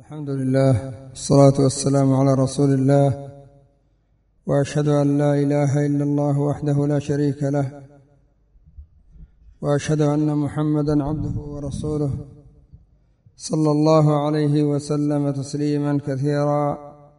الحمد لله والصلاة والسلام على رسول الله، وأشهد أن لا إله إلا الله وحده لا شريك له، وأشهد أن محمدًا عبده ورسوله صلى الله عليه وسلم تسليمًا كثيرًا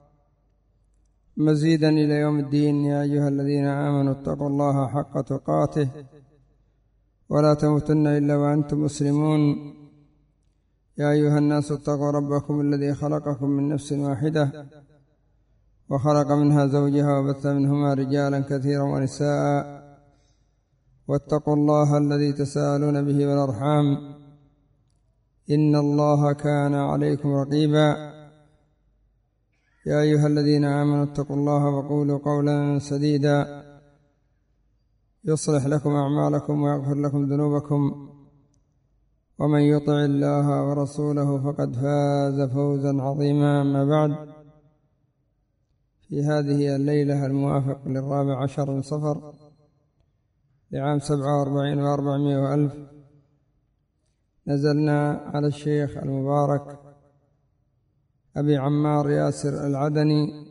مزيدًا إلى يوم الدين. يا أيها الذين آمنوا اتقوا الله حق تقاته ولا تموتن إلا وأنتم مسلمون. يا أيها الناس اتقوا ربكم الذي خلقكم من نفس واحدة وخلق منها زوجها وبث منهما رجالا كثيرا ونساء، واتقوا الله الذي تساءلون به والأرحام إن الله كان عليكم رقيبا. يا أيها الذين آمنوا اتقوا الله وقولوا قولا سديدا يصلح لكم أعمالكم ويغفر لكم ذنوبكم، ومن يطع الله ورسوله فقد فاز فوزا عظيما. أما بعد، في هذه الليلة الموافق 14 من صفر لعام 47 و400 وألف نزلنا على الشيخ المبارك أبي عمار ياسر العدني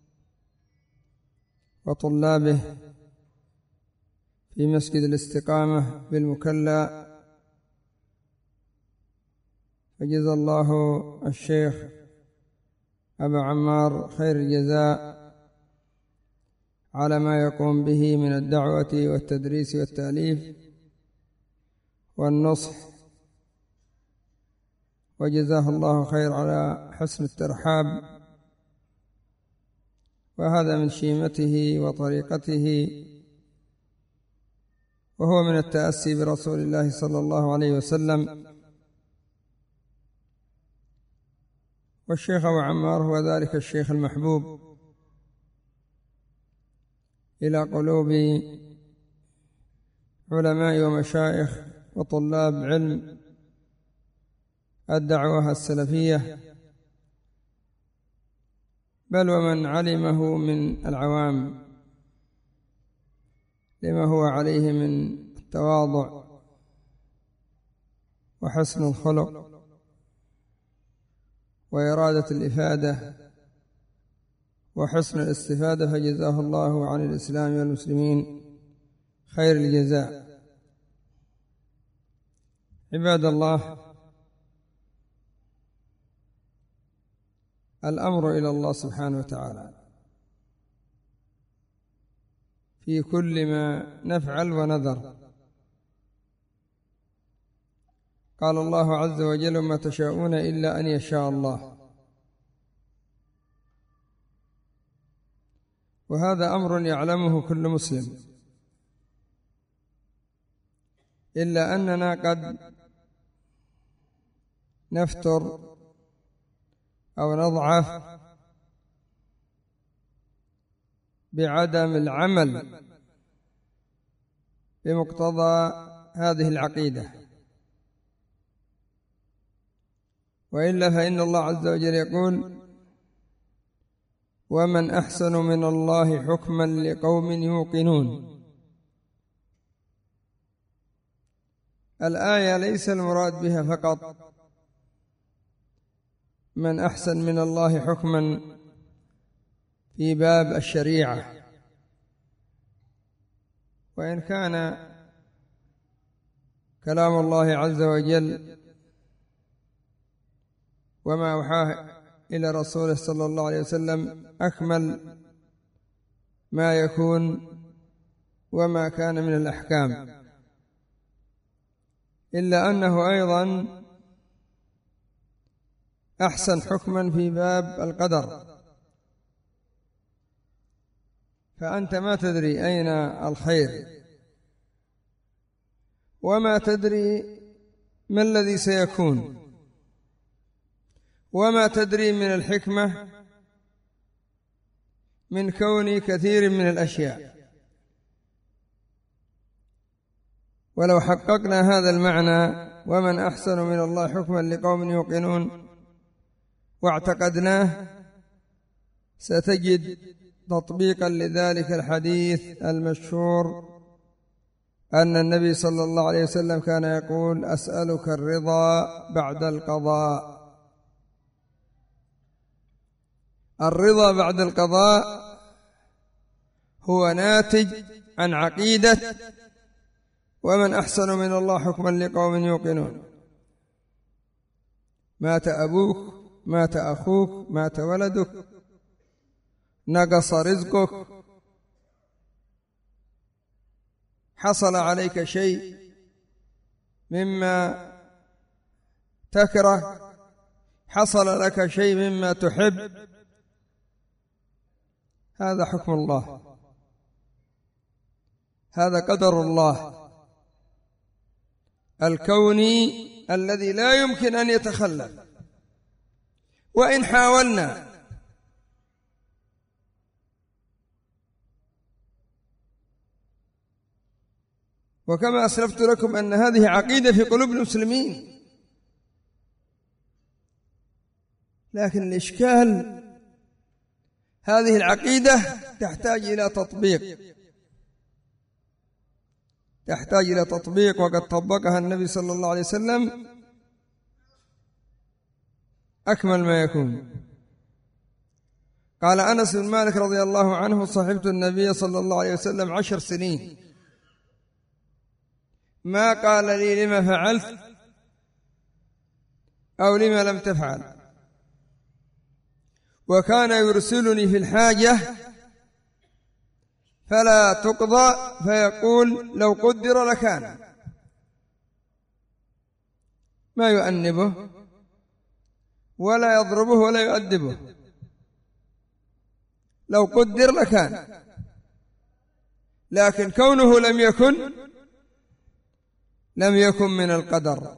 وطلابه في مسجد الاستقامة بالمكلا، فجزا الله الشيخ أبا عمار خير الجزاء على ما يقوم به من الدعوة والتدريس والتأليف والنصح، وجزاه الله خير على حسن الترحاب، وهذا من شيمته وطريقته، وهو من التأسي برسول الله صلى الله عليه وسلم. والشيخ أبو عمار هو ذلك الشيخ المحبوب إلى قلوب علماء ومشايخ وطلاب علم الدعوة السلفية، بل ومن علمه من العوام، لما هو عليه من التواضع وحسن الخلق وإرادة الإفادة وحسن الاستفادة، فجزاه الله عن الإسلام والمسلمين خير الجزاء. عباد الله، الأمر إلى الله سبحانه وتعالى في كل ما نفعل ونذر. قال الله عز وجل: ما تشاءون إلا أن يشاء الله. وهذا أمر يعلمه كل مسلم، إلا أننا قد نفتر أو نضعف بعدم العمل بمقتضى هذه العقيدة، وإلا فإن الله عز وجل يقول: ومن أحسن من الله حكما لقوم يوقنون. الآية ليس المراد بها فقط من أحسن من الله حكما في باب الشريعة، وإن كان كلام الله عز وجل وما أوحاه إلى رسوله صلى الله عليه وسلم أكمل ما يكون وما كان من الأحكام، إلا أنه أيضا أحسن حكما في باب القدر، فأنت ما تدري أين الخير، وما تدري ما الذي سيكون، وما تدري من الحكمة من كون كثير من الأشياء. ولو حققنا هذا المعنى، ومن أحسن من الله حكما لقوم يوقنون، واعتقدناه، ستجد تطبيقا لذلك الحديث المشهور أن النبي صلى الله عليه وسلم كان يقول: أسألك الرضا بعد القضاء. الرضا بعد القضاء هو ناتج عن عقيدة ومن أحسن من الله حكما لقوم يوقنون. مات أبوك، مات أخوك، مات ولدك، نقص رزقك، حصل عليك شيء مما تكره، حصل لك شيء مما تحب، هذا حكم الله، هذا قدر الله الكوني الذي لا يمكن أن يتخلف وإن حاولنا. وكما أسلفت لكم أن هذه عقيدة في قلوب المسلمين، لكن الإشكال هذه العقيدة تحتاج إلى تطبيق، تحتاج إلى تطبيق، وقد طبقها النبي صلى الله عليه وسلم أكمل ما يكون. قال أنس بن مالك رضي الله عنه: صحبت النبي صلى الله عليه وسلم 10 سنين، ما قال لي لما فعلت أو لما لم تفعل، وكان يرسلني في الحاجة فلا تقضى فيقول لو قدر لكان، ما يؤنبه ولا يضربه ولا يؤدبه، لو قدر لكان، لكن كونه لم يكن من القدر.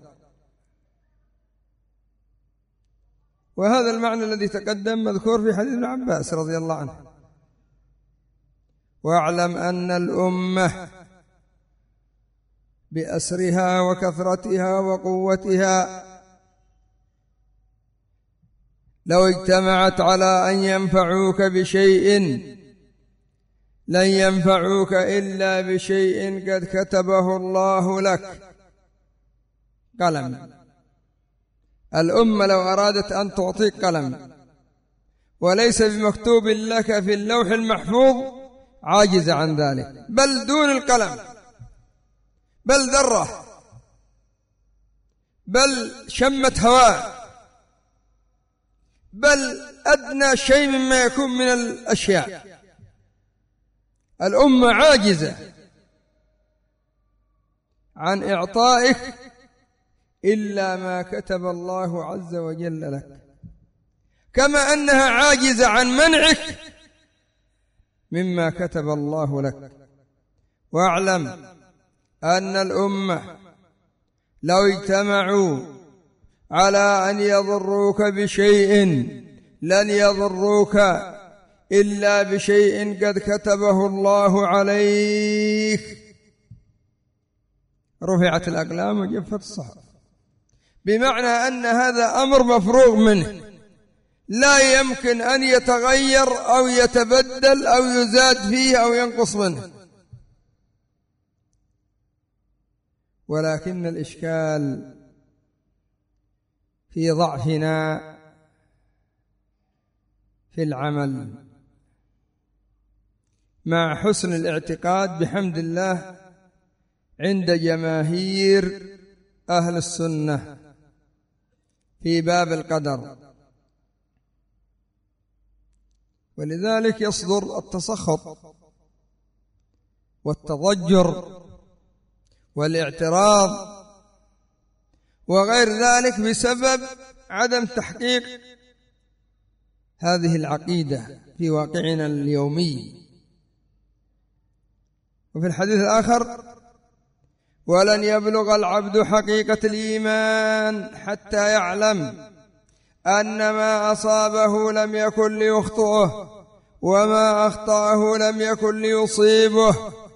وهذا المعنى الذي تقدم مذكور في حديث ابن عباس رضي الله عنه: واعلم أن الأمة بأسرها وكثرتها وقوتها لو اجتمعت على أن ينفعوك بشيء لن ينفعوك إلا بشيء قد كتبه الله لك. قلم، الأمة لو أرادت أن تعطيك قلم وليس بمكتوب لك في اللوح المحفوظ عاجز عن ذلك، بل دون القلم، بل ذرة، بل شمة هواء، بل أدنى شيء مما يكون من الأشياء، الأمة عاجزة عن إعطائك إلا ما كتب الله عز وجل لك، كما أنها عاجزة عن منعك مما كتب الله لك. واعلم أن الأمة لو اجتمعوا على أن يضروك بشيء لن يضروك إلا بشيء قد كتبه الله عليك. رفعت الأقلام وجفت الصحف، بمعنى أن هذا أمر مفروغ منه، لا يمكن أن يتغير أو يتبدل أو يزاد فيه أو ينقص منه. ولكن الإشكال في ضعفنا في العمل، مع حسن الاعتقاد بحمد الله عند جماهير أهل السنة في باب القدر. ولذلك يصدر التسخط والتضجر والاعتراض وغير ذلك بسبب عدم تحقيق هذه العقيدة في واقعنا اليومي. وفي الحديث الآخر: ولن يبلغ العبد حقيقة الإيمان حتى يعلم أن ما أصابه لم يكن ليخطئه وما أخطأه لم يكن ليصيبه.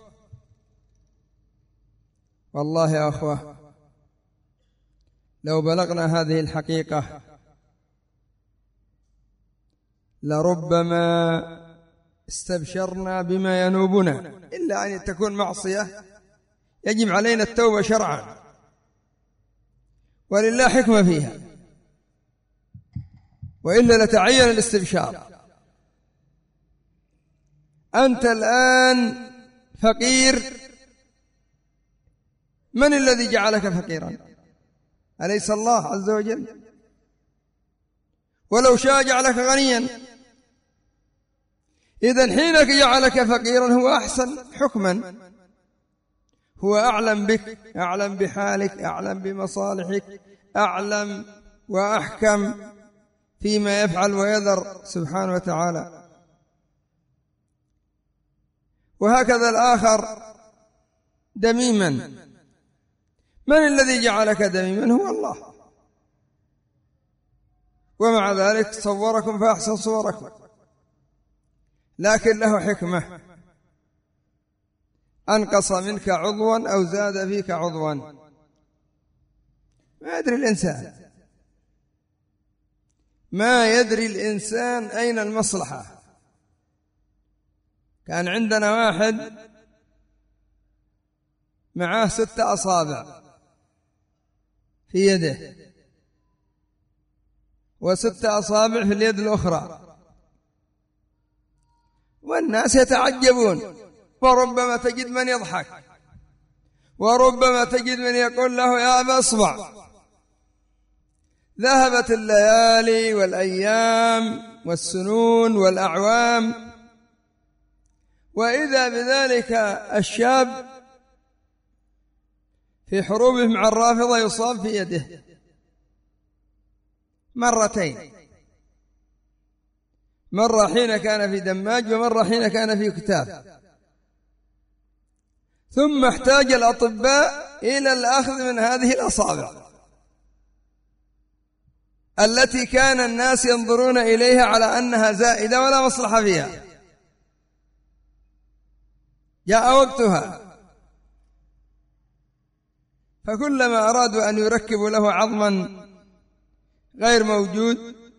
والله يا أخوة، لو بلغنا هذه الحقيقة لربما استبشرنا بما ينوبنا، إلا أن تكون معصية يجب علينا التوبة شرعا، ولله حكمة فيها، وإلا لتعين الاستبشار. أنت الآن فقير، من الذي جعلك فقيرا؟ أليس الله عز وجل؟ ولو شاء جعلك غنيا. إذن حينك جعلك فقيرا هو أحسن حكما، هو أعلم بك، أعلم بحالك، أعلم بمصالحك، أعلم وأحكم فيما يفعل ويذر سبحانه وتعالى. وهكذا الآخر دميما، من الذي جعلك دميما؟ هو الله، ومع ذلك صوركم فأحسن صوركم، لكن له حكمة، أنقص منك عضوا أو زاد فيك عضوا، ما يدري الإنسان، ما يدري الإنسان أين المصلحة. كان عندنا واحد معاه 6 أصابع في يده و6 أصابع في اليد الأخرى، والناس يتعجبون، وربما تجد من يضحك، وربما تجد من يقول له يا أبا أصبع. ذهبت الليالي والأيام والسنون والأعوام، وإذا بذلك الشاب في حروبه مع الرافضة يصاب في يده مرتين، مرة حين كان في دماج ومرة حين كان في كتاب. ثم احتاج الأطباء إلى الأخذ من هذه الأصابع التي كان الناس ينظرون إليها على أنها زائدة ولا مصلحة فيها. جاء وقتها، فكلما أرادوا أن يركبوا له عظما غير موجود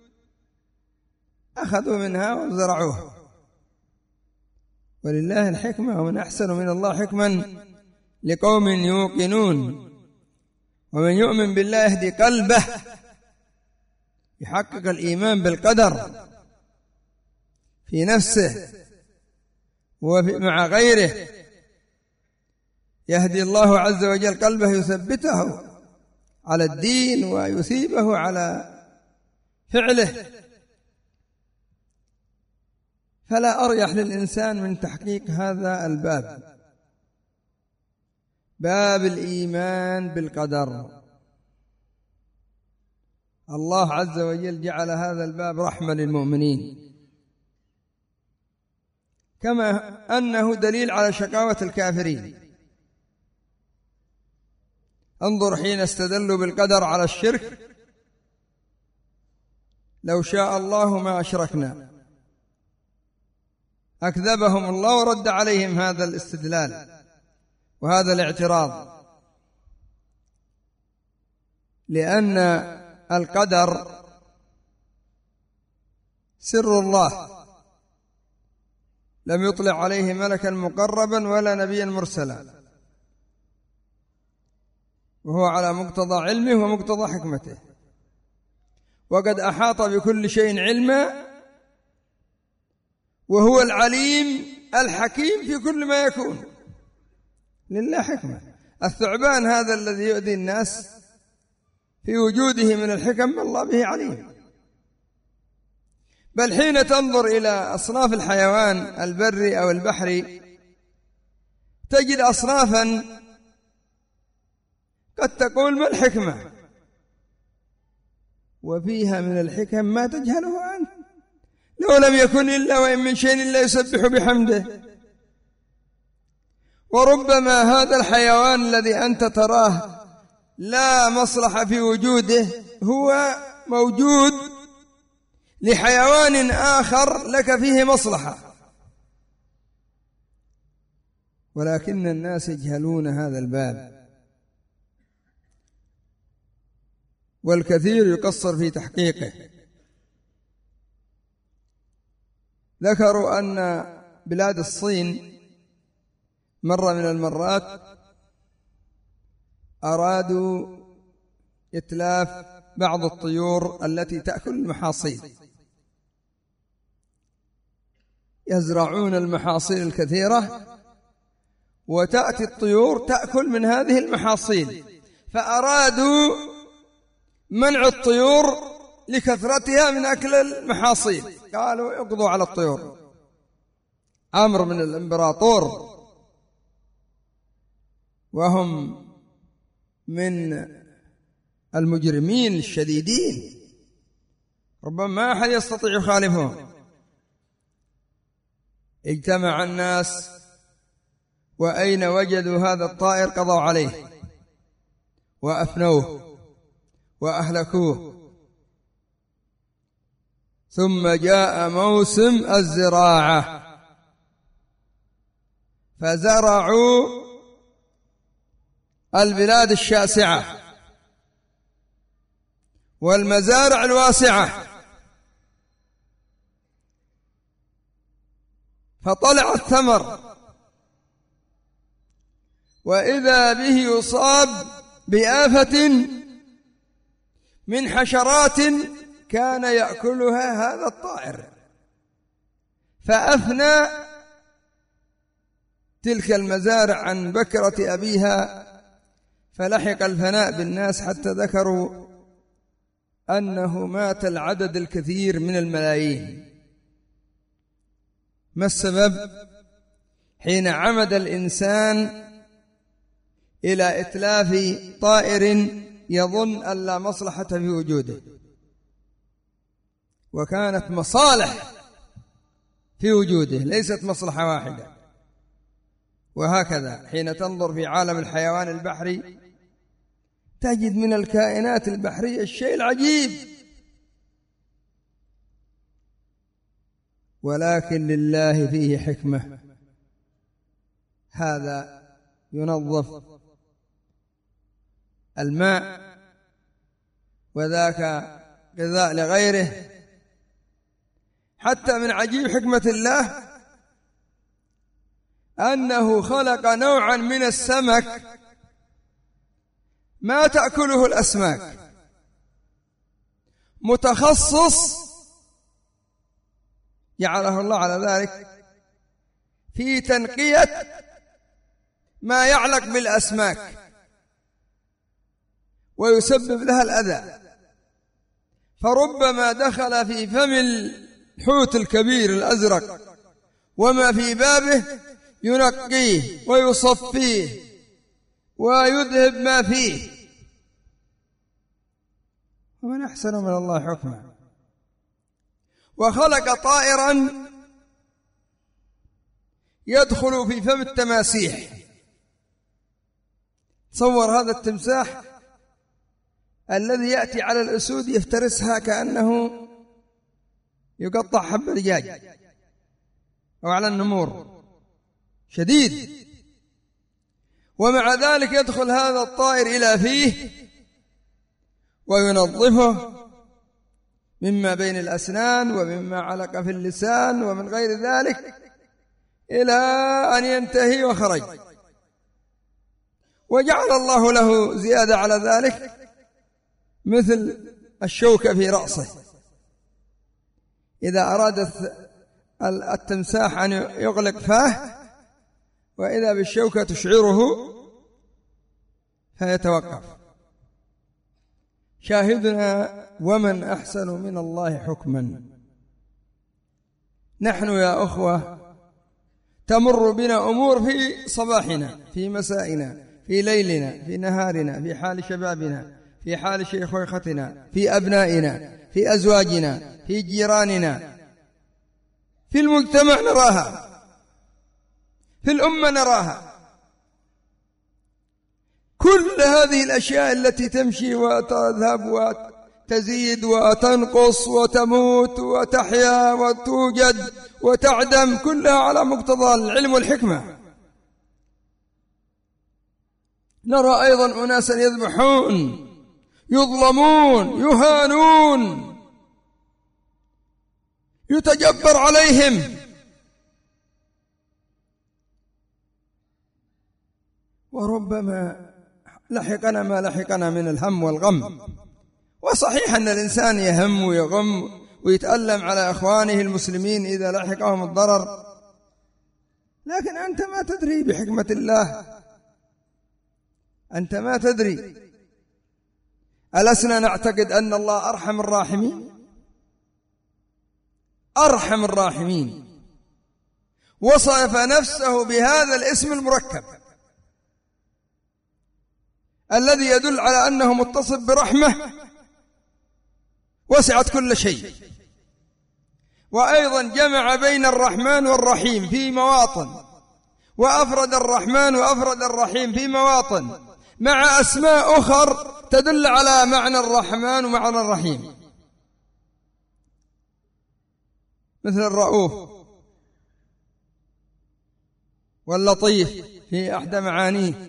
أخذوا منها وزرعوه. ولله الحكمة، ومن أحسن من الله حكما لقوم يوقنون. ومن يؤمن بالله يهدي قلبه، يحقق الإيمان بالقدر في نفسه ومع غيره، يهدي الله عز وجل قلبه، يثبته على الدين ويثيبه على فعله. فلا أريح للإنسان من تحقيق هذا الباب، باب الإيمان بالقدر. الله عز وجل جعل هذا الباب رحمة للمؤمنين، كما أنه دليل على شقاوة الكافرين. انظر حين استدلوا بالقدر على الشرك: لو شاء الله ما أشركنا. أكذبهم الله ورد عليهم هذا الاستدلال وهذا الاعتراض، لأن القدر سر الله، لم يطلع عليه ملكا مقربا ولا نبيا مرسلا، وهو على مقتضى علمه ومقتضى حكمته، وقد أحاط بكل شيء علما، وهو العليم الحكيم في كل ما يكون. لله حكمة. الثعبان هذا الذي يؤذي الناس في وجوده من الحكم الله به عليم. بل حين تنظر إلى أصناف الحيوان البري أو البحري تجد أصنافا قد تقول ما الحكمة، وفيها من الحكم ما تجهله أنت. لو لم يكن إلا وإن من شيء إلا يسبح بحمده. وربما هذا الحيوان الذي أنت تراه لا مصلحة في وجوده هو موجود لحيوان آخر لك فيه مصلحة، ولكن الناس يجهلون هذا الباب، والكثير يقصر في تحقيقه. ذكروا أن بلاد الصين مرة من المرات أرادوا إتلاف بعض الطيور التي تأكل المحاصيل، يزرعون المحاصيل الكثيرة وتأتي الطيور تأكل من هذه المحاصيل، فأرادوا منع الطيور لكثرتها من أكل المحاصيل، قالوا اقضوا على الطيور. أمر من الإمبراطور، وهم من المجرمين الشديدين، ربما ما أحد يستطيع يخالفهم. اجتمع الناس، وأين وجدوا هذا الطائر قضوا عليه وأفنوه وأهلكوه. ثم جاء موسم الزراعة فزرعوا البلاد الشاسعة والمزارع الواسعة، فطلع الثمر، وإذا به يصاب بآفة من حشرات كان يأكلها هذا الطائر، فأفنى تلك المزارع عن بكرة أبيها، فلحق الفناء بالناس حتى ذكروا أنه مات العدد الكثير من الملايين. ما السبب؟ حين عمد الإنسان إلى إتلاف طائر يظن أن لا مصلحة في وجوده، وكانت مصالح في وجوده ليست مصلحة واحدة. وهكذا حين تنظر في عالم الحيوان البحري تجد من الكائنات البحرية الشيء العجيب، ولكن لله فيه حكمة. هذا ينظف الماء، وذاك غذاء لغيره. حتى من عجيب حكمة الله أنه خلق نوعا من السمك ما تأكله الأسماك، متخصص جعله الله على ذلك في تنقية ما يعلق بالأسماك ويسبب لها الأذى، فربما دخل في فم الحوت الكبير الأزرق وما في بابه ينقيه ويصفيه ويذهب ما فيه. ومن أحسن من الله حكما. وخلق طائرا يدخل في فم التماسيح. تصور هذا التمساح الذي يأتي على الأسود يفترسها كأنه يقطع حب دجاج، أو على النمور، شديد. ومع ذلك يدخل هذا الطائر إلى فيه وينظفه مما بين الأسنان ومما علق في اللسان ومن غير ذلك إلى أن ينتهي وخرج. وجعل الله له زيادة على ذلك مثل الشوكة في رأسه، إذا أراد التمساح أن يغلق فاه وإذا بالشوكة تشعره فيتوقف. شاهدنا ومن أحسن من الله حكما. نحن يا أخوة تمر بنا أمور في صباحنا، في مسائنا، في ليلنا، في نهارنا، في حال شبابنا، في حال شيخوختنا، في أبنائنا، في أزواجنا، في جيراننا، في المجتمع نراها، في الأمة نراها. كل هذه الأشياء التي تمشي وتذهب وتزيد وتنقص وتموت وتحيا وتوجد وتعدم، كلها على مقتضى العلم والحكمة. نرى أيضا أناسا يذبحون، يظلمون، يهانون، يتجبر عليهم، وربما لحقنا ما لحقنا من الهم والغم. وصحيح أن الإنسان يهم ويغم ويتألم على إخوانه المسلمين إذا لحقهم الضرر، لكن أنت ما تدري بحكمة الله، أنت ما تدري. ألسنا نعتقد أن الله أرحم الراحمين؟ أرحم الراحمين، وصف نفسه بهذا الاسم المركب الذي يدل على أنه متصف برحمة وسعت كل شيء. وأيضا جمع بين الرحمن والرحيم في مواطن، وأفرد الرحمن وأفرد الرحيم في مواطن مع أسماء أخر تدل على معنى الرحمن ومعنى الرحيم، مثل الرؤوف واللطيف في أحدى معانيه،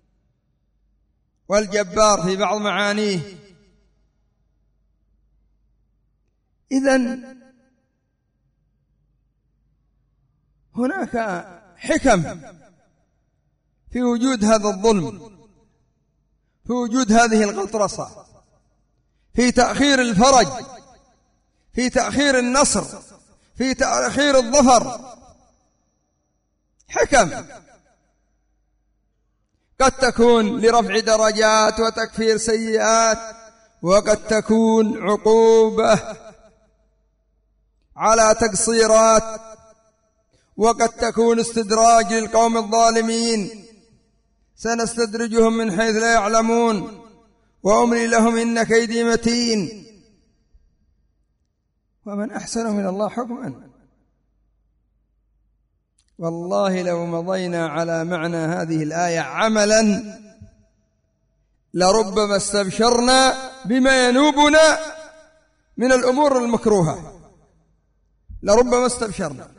والجبار في بعض معانيه. إذن هناك حكم في وجود هذا الظلم، في وجود هذه الغطرسة، في تأخير الفرج، في تأخير النصر، في تأخير الظفر، حكم قد تكون لرفع درجات وتكفير سيئات، وقد تكون عقوبة على تقصيرات، وقد تكون استدراج للقوم الظالمين. سنستدرجهم من حيث لا يعلمون وأملي لهم إن كيدي متين. ومن أحسن من الله حكما. والله لو مضينا على معنى هذه الآية عملا لربما استبشرنا بما ينوبنا من الأمور المكروهة، لربما استبشرنا.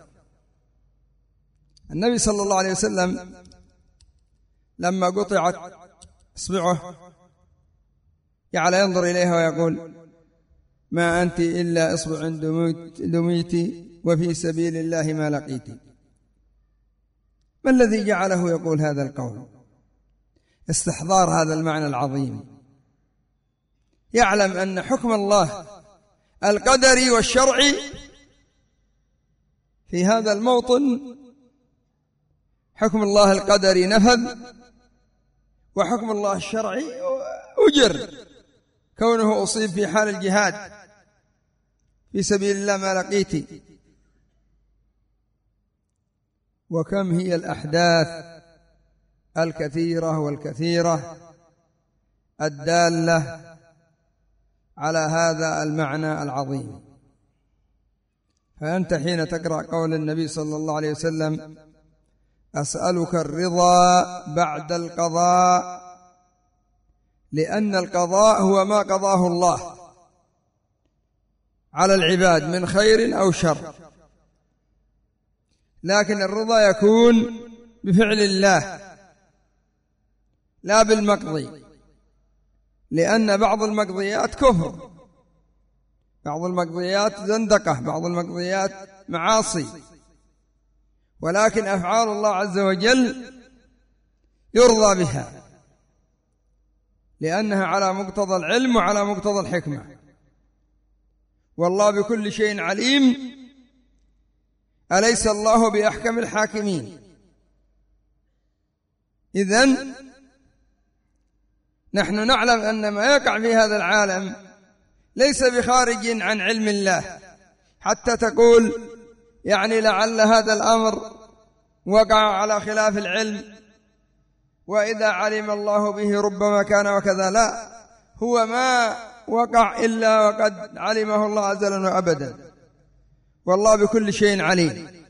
النبي صلى الله عليه وسلم لما قطعت إصبعه جعل ينظر إليها ويقول: ما أنت إلا إصبع دميت وفي سبيل الله ما لقيت. ما الذي جعله يقول هذا القول؟ استحضار هذا المعنى العظيم. يعلم أن حكم الله القدري والشرعي في هذا الموطن، حكم الله القدري نفذ، وحكم الله الشرعي أجر، كونه أصيب في حال الجهاد في سبيل الله ما لقيت. وكم هي الأحداث الكثيرة والكثيرة الدالة على هذا المعنى العظيم. فأنت حين تقرأ قول النبي صلى الله عليه وسلم: أسألك الرضا بعد القضاء، لأن القضاء هو ما قضاه الله على العباد من خير أو شر، لكن الرضا يكون بفعل الله لا بالمقضي، لأن بعض المقضيات كفر، بعض المقضيات زندقة، بعض المقضيات معاصي، ولكن أفعال الله عز وجل يرضى بها لأنها على مقتضى العلم وعلى مقتضى الحكمة. والله بكل شيء عليم، أليس الله بأحكم الحاكمين؟ إذن نحن نعلم أن ما يقع في هذا العالم ليس بخارج عن علم الله، حتى تقول يعني لعل هذا الأمر وقع على خلاف العلم، وإذا علم الله به ربما كان وكذا. لا، هو ما وقع إلا وقد علمه الله أزلا وأبدا، والله بكل شيء عليم،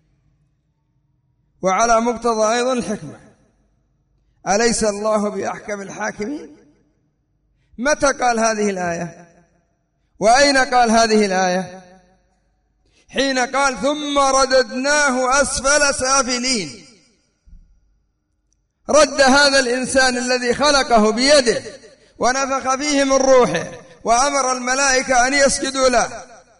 وعلى مقتضى أيضا الحكمة. أليس الله بأحكم الحاكمين؟ متى قال هذه الآية؟ وأين قال هذه الآية؟ حين قال: ثم رددناه أسفل سافلين. رد هذا الإنسان الذي خلقه بيده ونفخ فيه من روحه وأمر الملائكة أن يسجدوا له،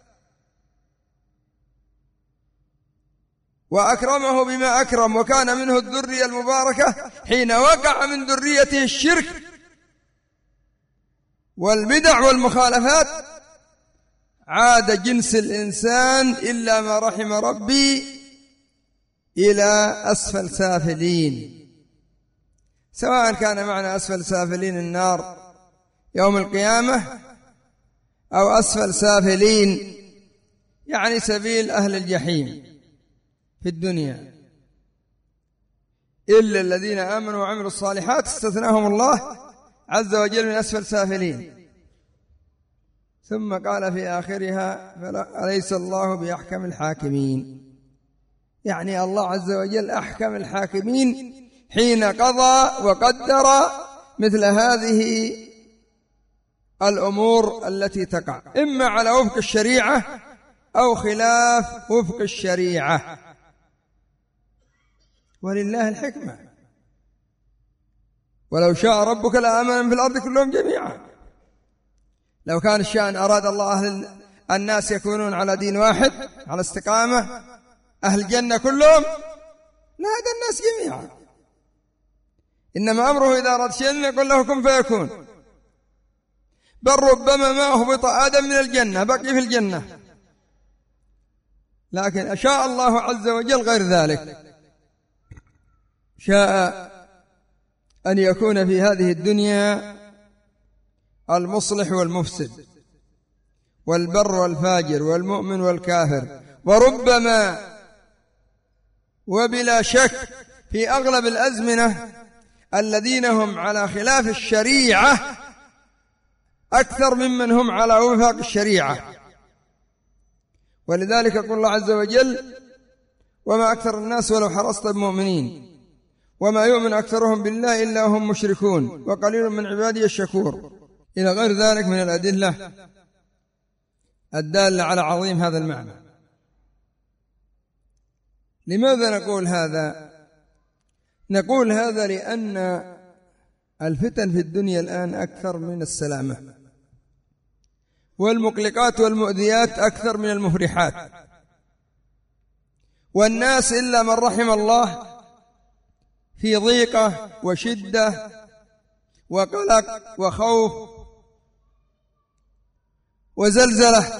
وأكرمه بما أكرم، وكان منه الذرية المباركة. حين وقع من ذريته الشرك والبدع والمخالفات عاد جنس الإنسان إلا ما رحم ربي إلى أسفل سافلين، سواء كان معنى أسفل سافلين النار يوم القيامة أو أسفل سافلين يعني سبيل أهل الجحيم في الدنيا، إلا الذين آمنوا وعملوا الصالحات استثناهم الله عز وجل من أسفل سافلين. ثم قال في آخرها أليس الله بأحكم الحاكمين، يعني الله عز وجل أحكم الحاكمين حين قضى وقدر مثل هذه الأمور التي تقع إما على وفق الشريعة أو خلاف وفق الشريعة، ولله الحكمة. ولو شاء ربك لآمن من في الأرض كلهم جميعا، لو كان الشأن أراد الله أهل الناس يكونون على دين واحد على استقامة أهل الجنة كلهم لهدى الناس جميعا، إنما أمره إذا أراد شيئا يقول له كن فيكون. بل ربما ما أهبط آدم من الجنة بقي في الجنة، لكن أشاء الله عز وجل غير ذلك، شاء أن يكون في هذه الدنيا المصلح والمفسد والبر والفاجر والمؤمن والكافر، وربما وبلا شك في أغلب الأزمنة الذين هم على خلاف الشريعة أكثر ممن هم على وفاق الشريعة. ولذلك يقول الله عز وجل وما أكثر الناس ولو حرصت بمؤمنين وما يؤمن أكثرهم بالله إلا هم مشركون وقليل من عبادي الشكور، إلى غير ذلك من الأدلة الدالة على عظيم هذا المعنى. لماذا نقول هذا؟ نقول هذا لأن الفتن في الدنيا الآن أكثر من السلامة، والمقلقات والمؤذيات أكثر من المفرحات، والناس إلا من رحم الله في ضيقة وشدة وقلق وخوف وزلزلة،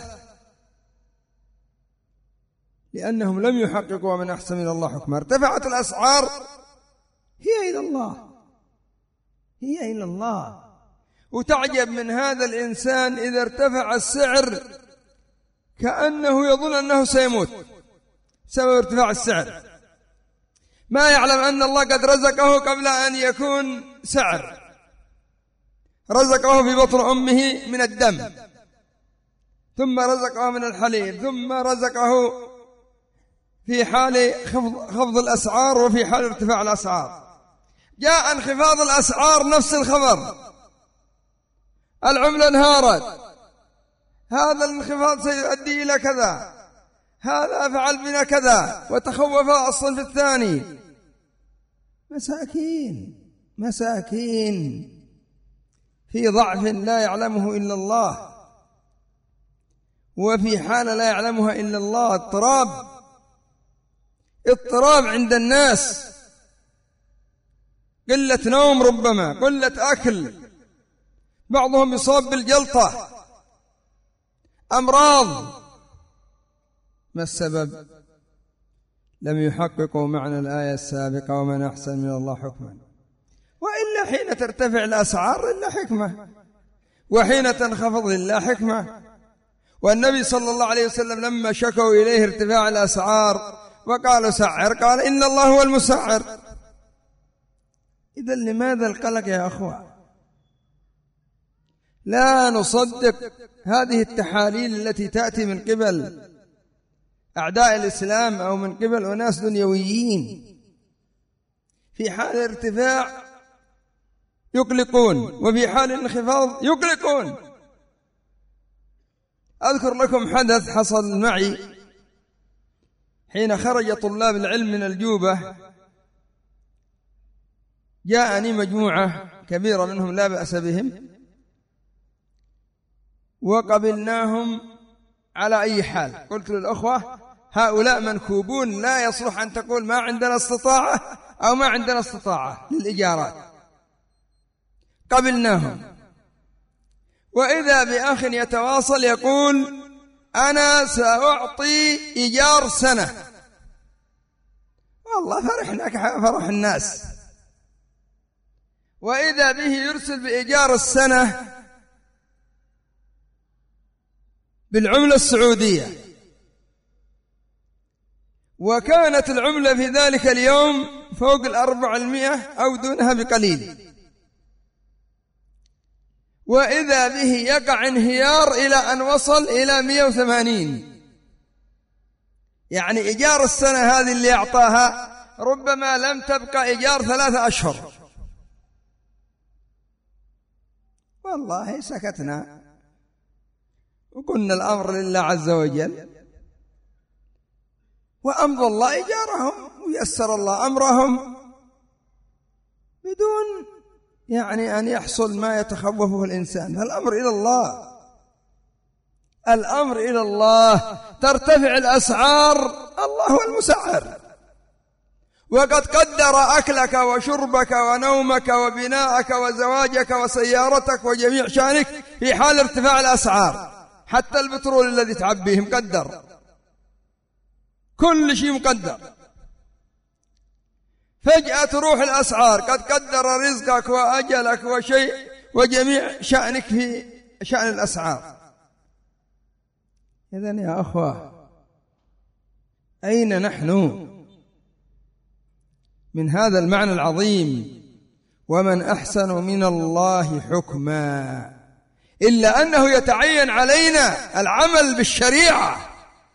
لأنهم لم يحققوا من أحسن من الله حكما. ارتفعت الأسعار، هي إلى الله، هي إلى الله. وتعجب من هذا الإنسان إذا ارتفع السعر كأنه يظن أنه سيموت بسبب ارتفاع السعر، ما يعلم أن الله قد رزقه قبل أن يكون سعر، رزقه في بطن أمه من الدم، ثم رزقه من الحليب، ثم رزقه في حال خفض الأسعار وفي حال ارتفاع الأسعار. جاء انخفاض الأسعار نفس الخبر، العملة انهارت، هذا الانخفاض سيؤدي إلى كذا، هذا فعل بنا كذا، وتخوف الصنف الثاني. مساكين مساكين في ضعف لا يعلمه إلا الله، وفي حالة لا يعلمها إلا الله. اضطراب عند الناس، قلة نوم، ربما قلة أكل، بعضهم يصاب بالجلطة، أمراض. ما السبب؟ لم يحققوا معنى الآية السابقة ومن أحسن من الله حكما. وإلا حين ترتفع الأسعار إلا حكمة، وحين تنخفض إلا حكمة. والنبي صلى الله عليه وسلم لما شكوا إليه ارتفاع الأسعار وقالوا سعر، قال إن الله هو المسعر. إذن لماذا القلق يا أخوة؟ لا نصدق هذه التحاليل التي تأتي من قبل أعداء الإسلام أو من قبل أناس دنيويين. في حال ارتفاع يقلقون، وفي حال انخفاض يقلقون. أذكر لكم حدث حصل معي حين خرج طلاب العلم من الجوبة. جاءني مجموعة كبيرة منهم لا بأس بهم، وقبلناهم على أي حال. قلت للأخوة هؤلاء منكوبون، لا يصلح أن تقول ما عندنا استطاعة أو ما عندنا استطاعة للإجارات. قبلناهم، وإذا بأخ يتواصل يقول أنا سأعطي إيجار سنة. والله فرحنا كفرح الناس. وإذا به يرسل بإيجار السنة بالعملة السعودية، وكانت العملة في ذلك اليوم فوق 400 أو دونها بقليل، وإذا به يقع انهيار إلى أن وصل إلى 180. يعني إيجار السنة هذه اللي أعطاها ربما لم تبقى إيجار 3 أشهر. والله سكتنا وقلنا الأمر لله عز وجل، وأمضى الله إيجارهم ويسر الله أمرهم بدون يعني أن يحصل ما يتخوفه الإنسان. فالأمر إلى الله، الأمر إلى الله. ترتفع الأسعار، الله هو المسعر، وقد قدر أكلك وشربك ونومك وبناءك وزواجك وسيارتك وجميع شأنك في حال ارتفاع الأسعار. حتى البترول الذي تعبيه مقدر، كل شيء مقدر. فجأة تروح الأسعار، قد قدر رزقك وأجلك وشيء وجميع شأنك في شأن الأسعار. إذن يا أخوة، أين نحن من هذا المعنى العظيم؟ ومن أحسن من الله حكما. إلا أنه يتعين علينا العمل بالشريعة.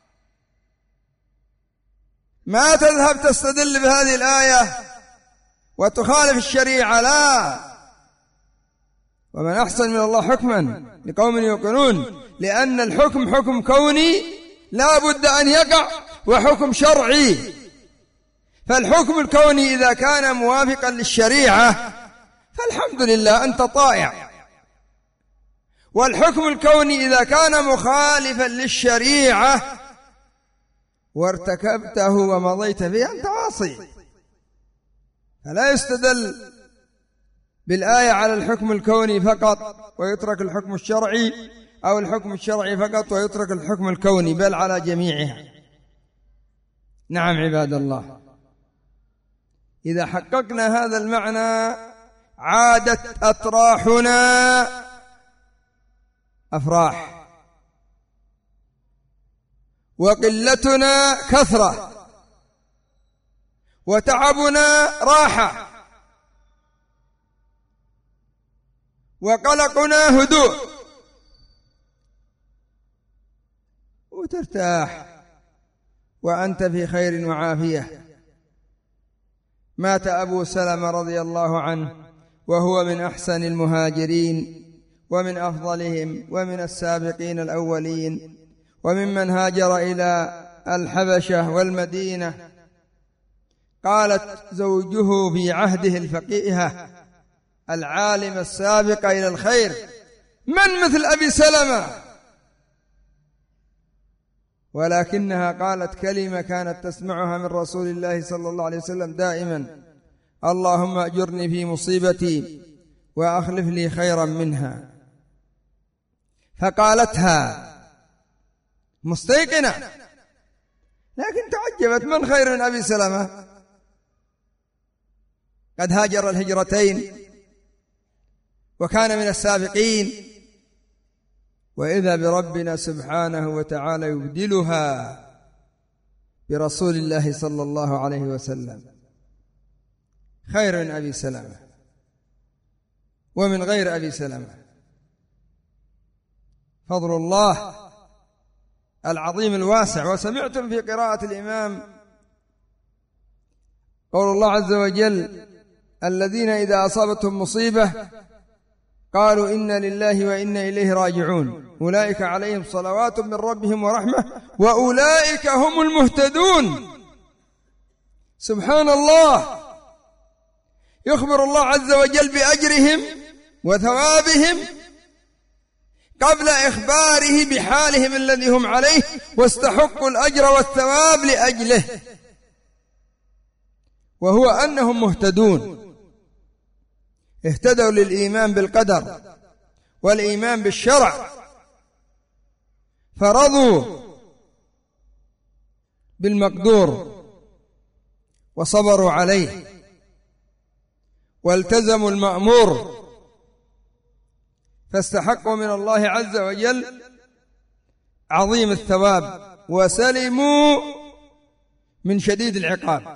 ما تذهب تستدل بهذه الآية وتخالف الشريعة، لا. ومن أحسن من الله حكما لقوم يوقنون، لأن الحكم حكم كوني لا بد أن يقع، وحكم شرعي. فالحكم الكوني إذا كان موافقا للشريعة فالحمد لله أنت طائع، والحكم الكوني إذا كان مخالفا للشريعة وارتكبته ومضيت فيه أنت عاصي. فلا يستدل بالآية على الحكم الكوني فقط ويترك الحكم الشرعي، أو الحكم الشرعي فقط ويترك الحكم الكوني، بل على جميعها. نعم عباد الله، إذا حققنا هذا المعنى عادت أتراحنا أفراح، وقلتنا كثرة، وتعبنا راحة، وقلقنا هدوء، وترتاح وأنت في خير وعافية. مات أبو سلمة رضي الله عنه وهو من أحسن المهاجرين ومن أفضلهم ومن السابقين الأولين، وممن هاجر إلى الحبشة والمدينة. قالت زوجه في عهده الفقيهة العالمة السابقة إلى الخير: من مثل أبي سلمة؟ ولكنها قالت كلمة كانت تسمعها من رسول الله صلى الله عليه وسلم دائما: اللهم أجرني في مصيبتي وأخلف لي خيرا منها. فقالتها مستيقنة، لكن تعجبت: من خير من أبي سلمة؟ قد هاجر الهجرتين وكان من السابقين، وإذا بربنا سبحانه وتعالى يبدلها برسول الله صلى الله عليه وسلم خير من أبي سلمة ومن غير أبي سلمة. فضل الله العظيم الواسع. وسمعتم في قراءة الإمام قول الله عز وجل: الذين إذا أصابتهم مصيبة قالوا إنا لله وإنا إليه راجعون أولئك عليهم صلوات من ربهم ورحمة وأولئك هم المهتدون. سبحان الله، يخبر الله عز وجل بأجرهم وثوابهم قبل إخباره بحالهم الذي هم عليه، واستحقوا الأجر والثواب لأجله، وهو أنهم مهتدون. اهتدوا للإيمان بالقدر والإيمان بالشرع، فرضوا بالمقدور وصبروا عليه والتزموا المأمور، فاستحقوا من الله عز وجل عظيم الثواب وسلموا من شديد العقاب.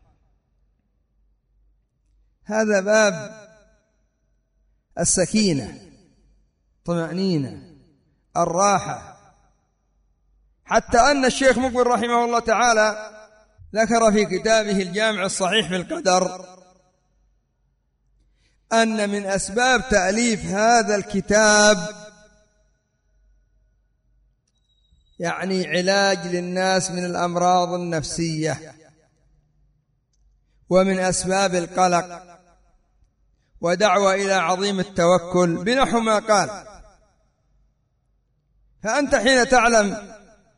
هذا باب السكينة، طمأنينة، الراحة. حتى أن الشيخ مقبل رحمه الله تعالى ذكر في كتابه الجامع الصحيح في القدر أن من أسباب تأليف هذا الكتاب يعني علاج للناس من الأمراض النفسية، ومن أسباب القلق، ودعوة إلى عظيم التوكل بنحو ما قال. فأنت حين تعلم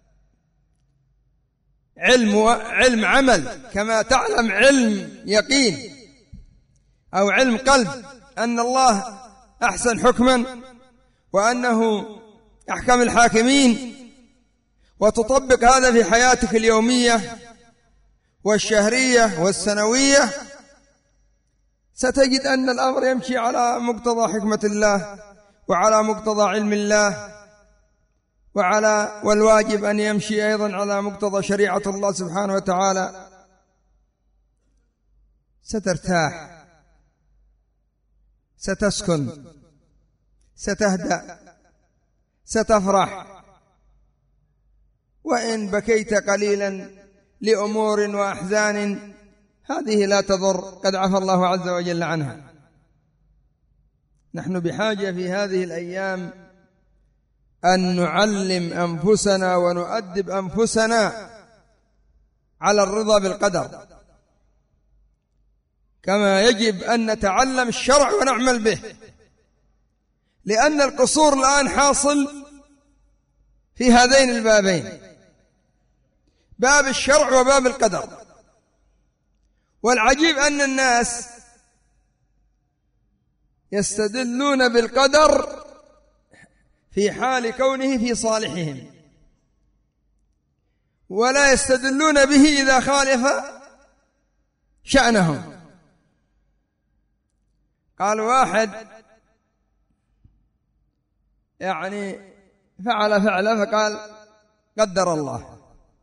علم عمل كما تعلم علم يقين أو علم قلب أن الله أحسن حكما وأنه أحكم الحاكمين، وتطبق هذا في حياتك اليومية والشهرية والسنوية، ستجد أن الأمر يمشي على مقتضى حكمة الله وعلى مقتضى علم الله، والواجب أن يمشي أيضا على مقتضى شريعة الله سبحانه وتعالى. سترتاح، ستسكن، ستهدأ، ستفرح، وإن بكيت قليلا لأمور وأحزان هذه لا تضر، قد عفى الله عز وجل عنها. نحن بحاجة في هذه الأيام أن نعلم أنفسنا ونؤدب أنفسنا على الرضا بالقدر، كما يجب أن نتعلم الشرع ونعمل به، لأن القصور الآن حاصل في هذين البابين، باب الشرع وباب القدر. والعجيب أن الناس يستدلون بالقدر في حال كونه في صالحهم، ولا يستدلون به إذا خالف شأنهم. قال واحد يعني فعل فعله فقال قدر الله،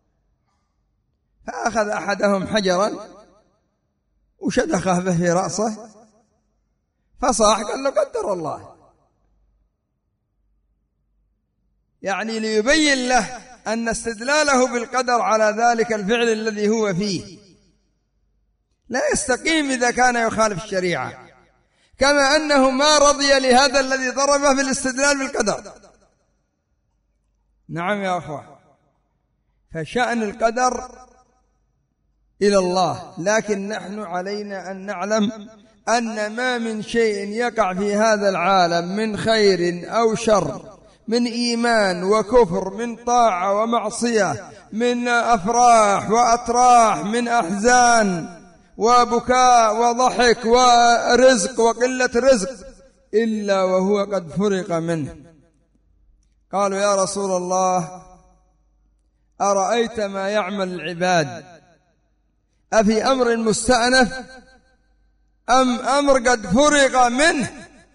فأخذ أحدهم حجرا وشدخه به في رأسه فصاح، قال له قدر الله، يعني ليبين له أن استدلاله بالقدر على ذلك الفعل الذي هو فيه لا يستقيم إذا كان يخالف الشريعة، كما أنه ما رضي لهذا الذي ضربه في الاستدلال بالقدر. نعم يا أخوة، فشأن القدر إلى الله، لكن نحن علينا أن نعلم أن ما من شيء يقع في هذا العالم من خير أو شر، من إيمان وكفر، من طاعة ومعصية، من أفراح وأتراح، من أحزان وبكاء وضحك ورزق وقلة رزق، إلا وهو قد فرق منه. قالوا يا رسول الله أرأيت ما يعمل العباد أفي أمر مستأنف أم أمر قد فرق منه؟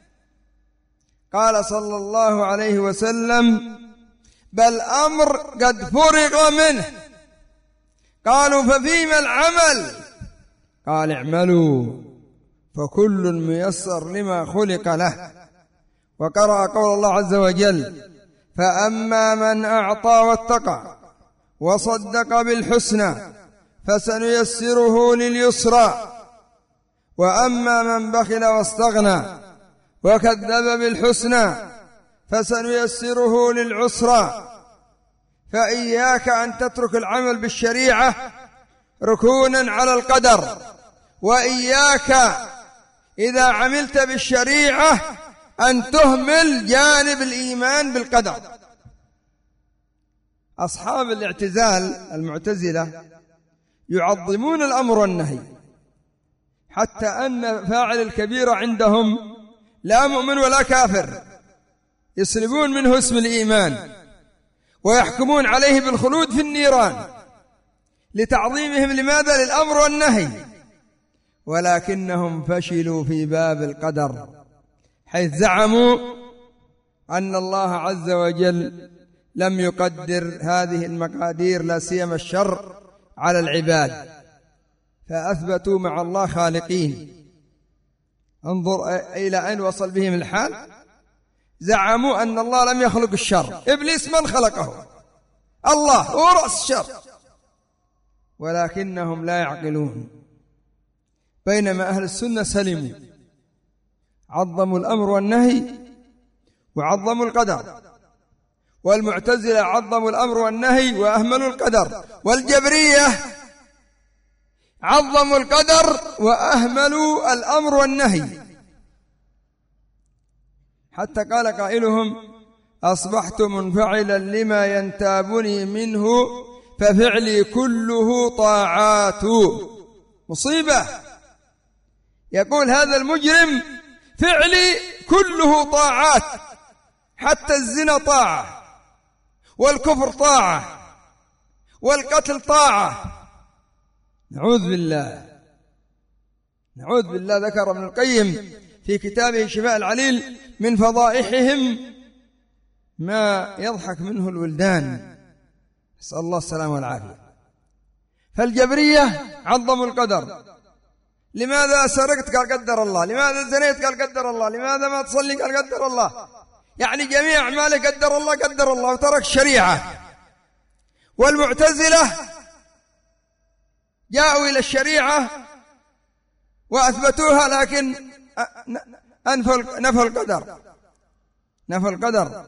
قال صلى الله عليه وسلم بل أمر قد فرق منه. قالوا ففيما العمل؟ قال اعملوا فكل ميسر لما خلق له. وقرأ قول الله عز وجل فأما من أعطى واتقى وصدق بالحسنى فسنيسره لليسرى وأما من بخل واستغنى وكذب بالحسنى فسنيسره للعسرى. فإياك أن تترك العمل بالشريعة ركونا على القدر، وإياك إذا عملت بالشريعة أن تهمل جانب الإيمان بالقدر. أصحاب الاعتزال المعتزلة يعظمون الأمر والنهي، حتى أن فاعل الكبيرة عندهم لا مؤمن ولا كافر، يسلبون منه اسم الإيمان ويحكمون عليه بالخلود في النيران، لتعظيمهم لماذا؟ للأمر والنهي، ولكنهم فشلوا في باب القدر، حيث زعموا أن الله عز وجل لم يقدر هذه المقادير لا سيما الشر على العباد، فأثبتوا مع الله خالقين. انظر إلى أين وصل بهم الحال. زعموا أن الله لم يخلق الشر، إبليس من خلقه؟ الله هو رأس الشر، ولكنهم لا يعقلون. بينما أهل السنة سلموا، عظموا الأمر والنهي وعظموا القدر، والمعتزلة عظموا الأمر والنهي وأهملوا القدر، والجبرية عظموا القدر وأهملوا الأمر والنهي، حتى قال قائلهم: أصبحت منفعلا لما ينتابني منه ففعلي كله طاعات. مصيبة. يقول هذا المجرم: فعلي كله طاعات، حتى الزنا طاعة، والكفر طاعة، والقتل طاعة. نعوذ بالله، نعوذ بالله. ذكر ابن القيم في كتابه شفاء العليل من فضائحهم ما يضحك منه الولدان، نسأل الله السلامة والعافية. فالجبرية عظموا القدر. لماذا سرقت؟ قال قدر الله. لماذا زنيت؟ قال قدر الله. لماذا ما تصلي؟ قال قدر الله. يعني جميع أعماله قدر الله قدر الله، وترك الشريعة. والمعتزلة جاءوا إلى الشريعة وأثبتوها، لكن نفوا القدر، نفوا القدر.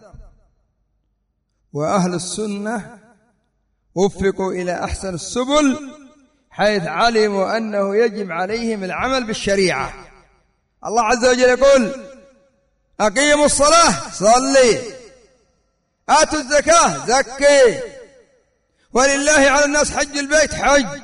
وأهل السنة وفقوا إلى أحسن السبل، حيث علموا أنه يجب عليهم العمل بالشريعة. الله عز وجل يقول: أقيموا الصلاة، صلي، آتوا الزكاة، زكي، ولله على الناس حج البيت، حج،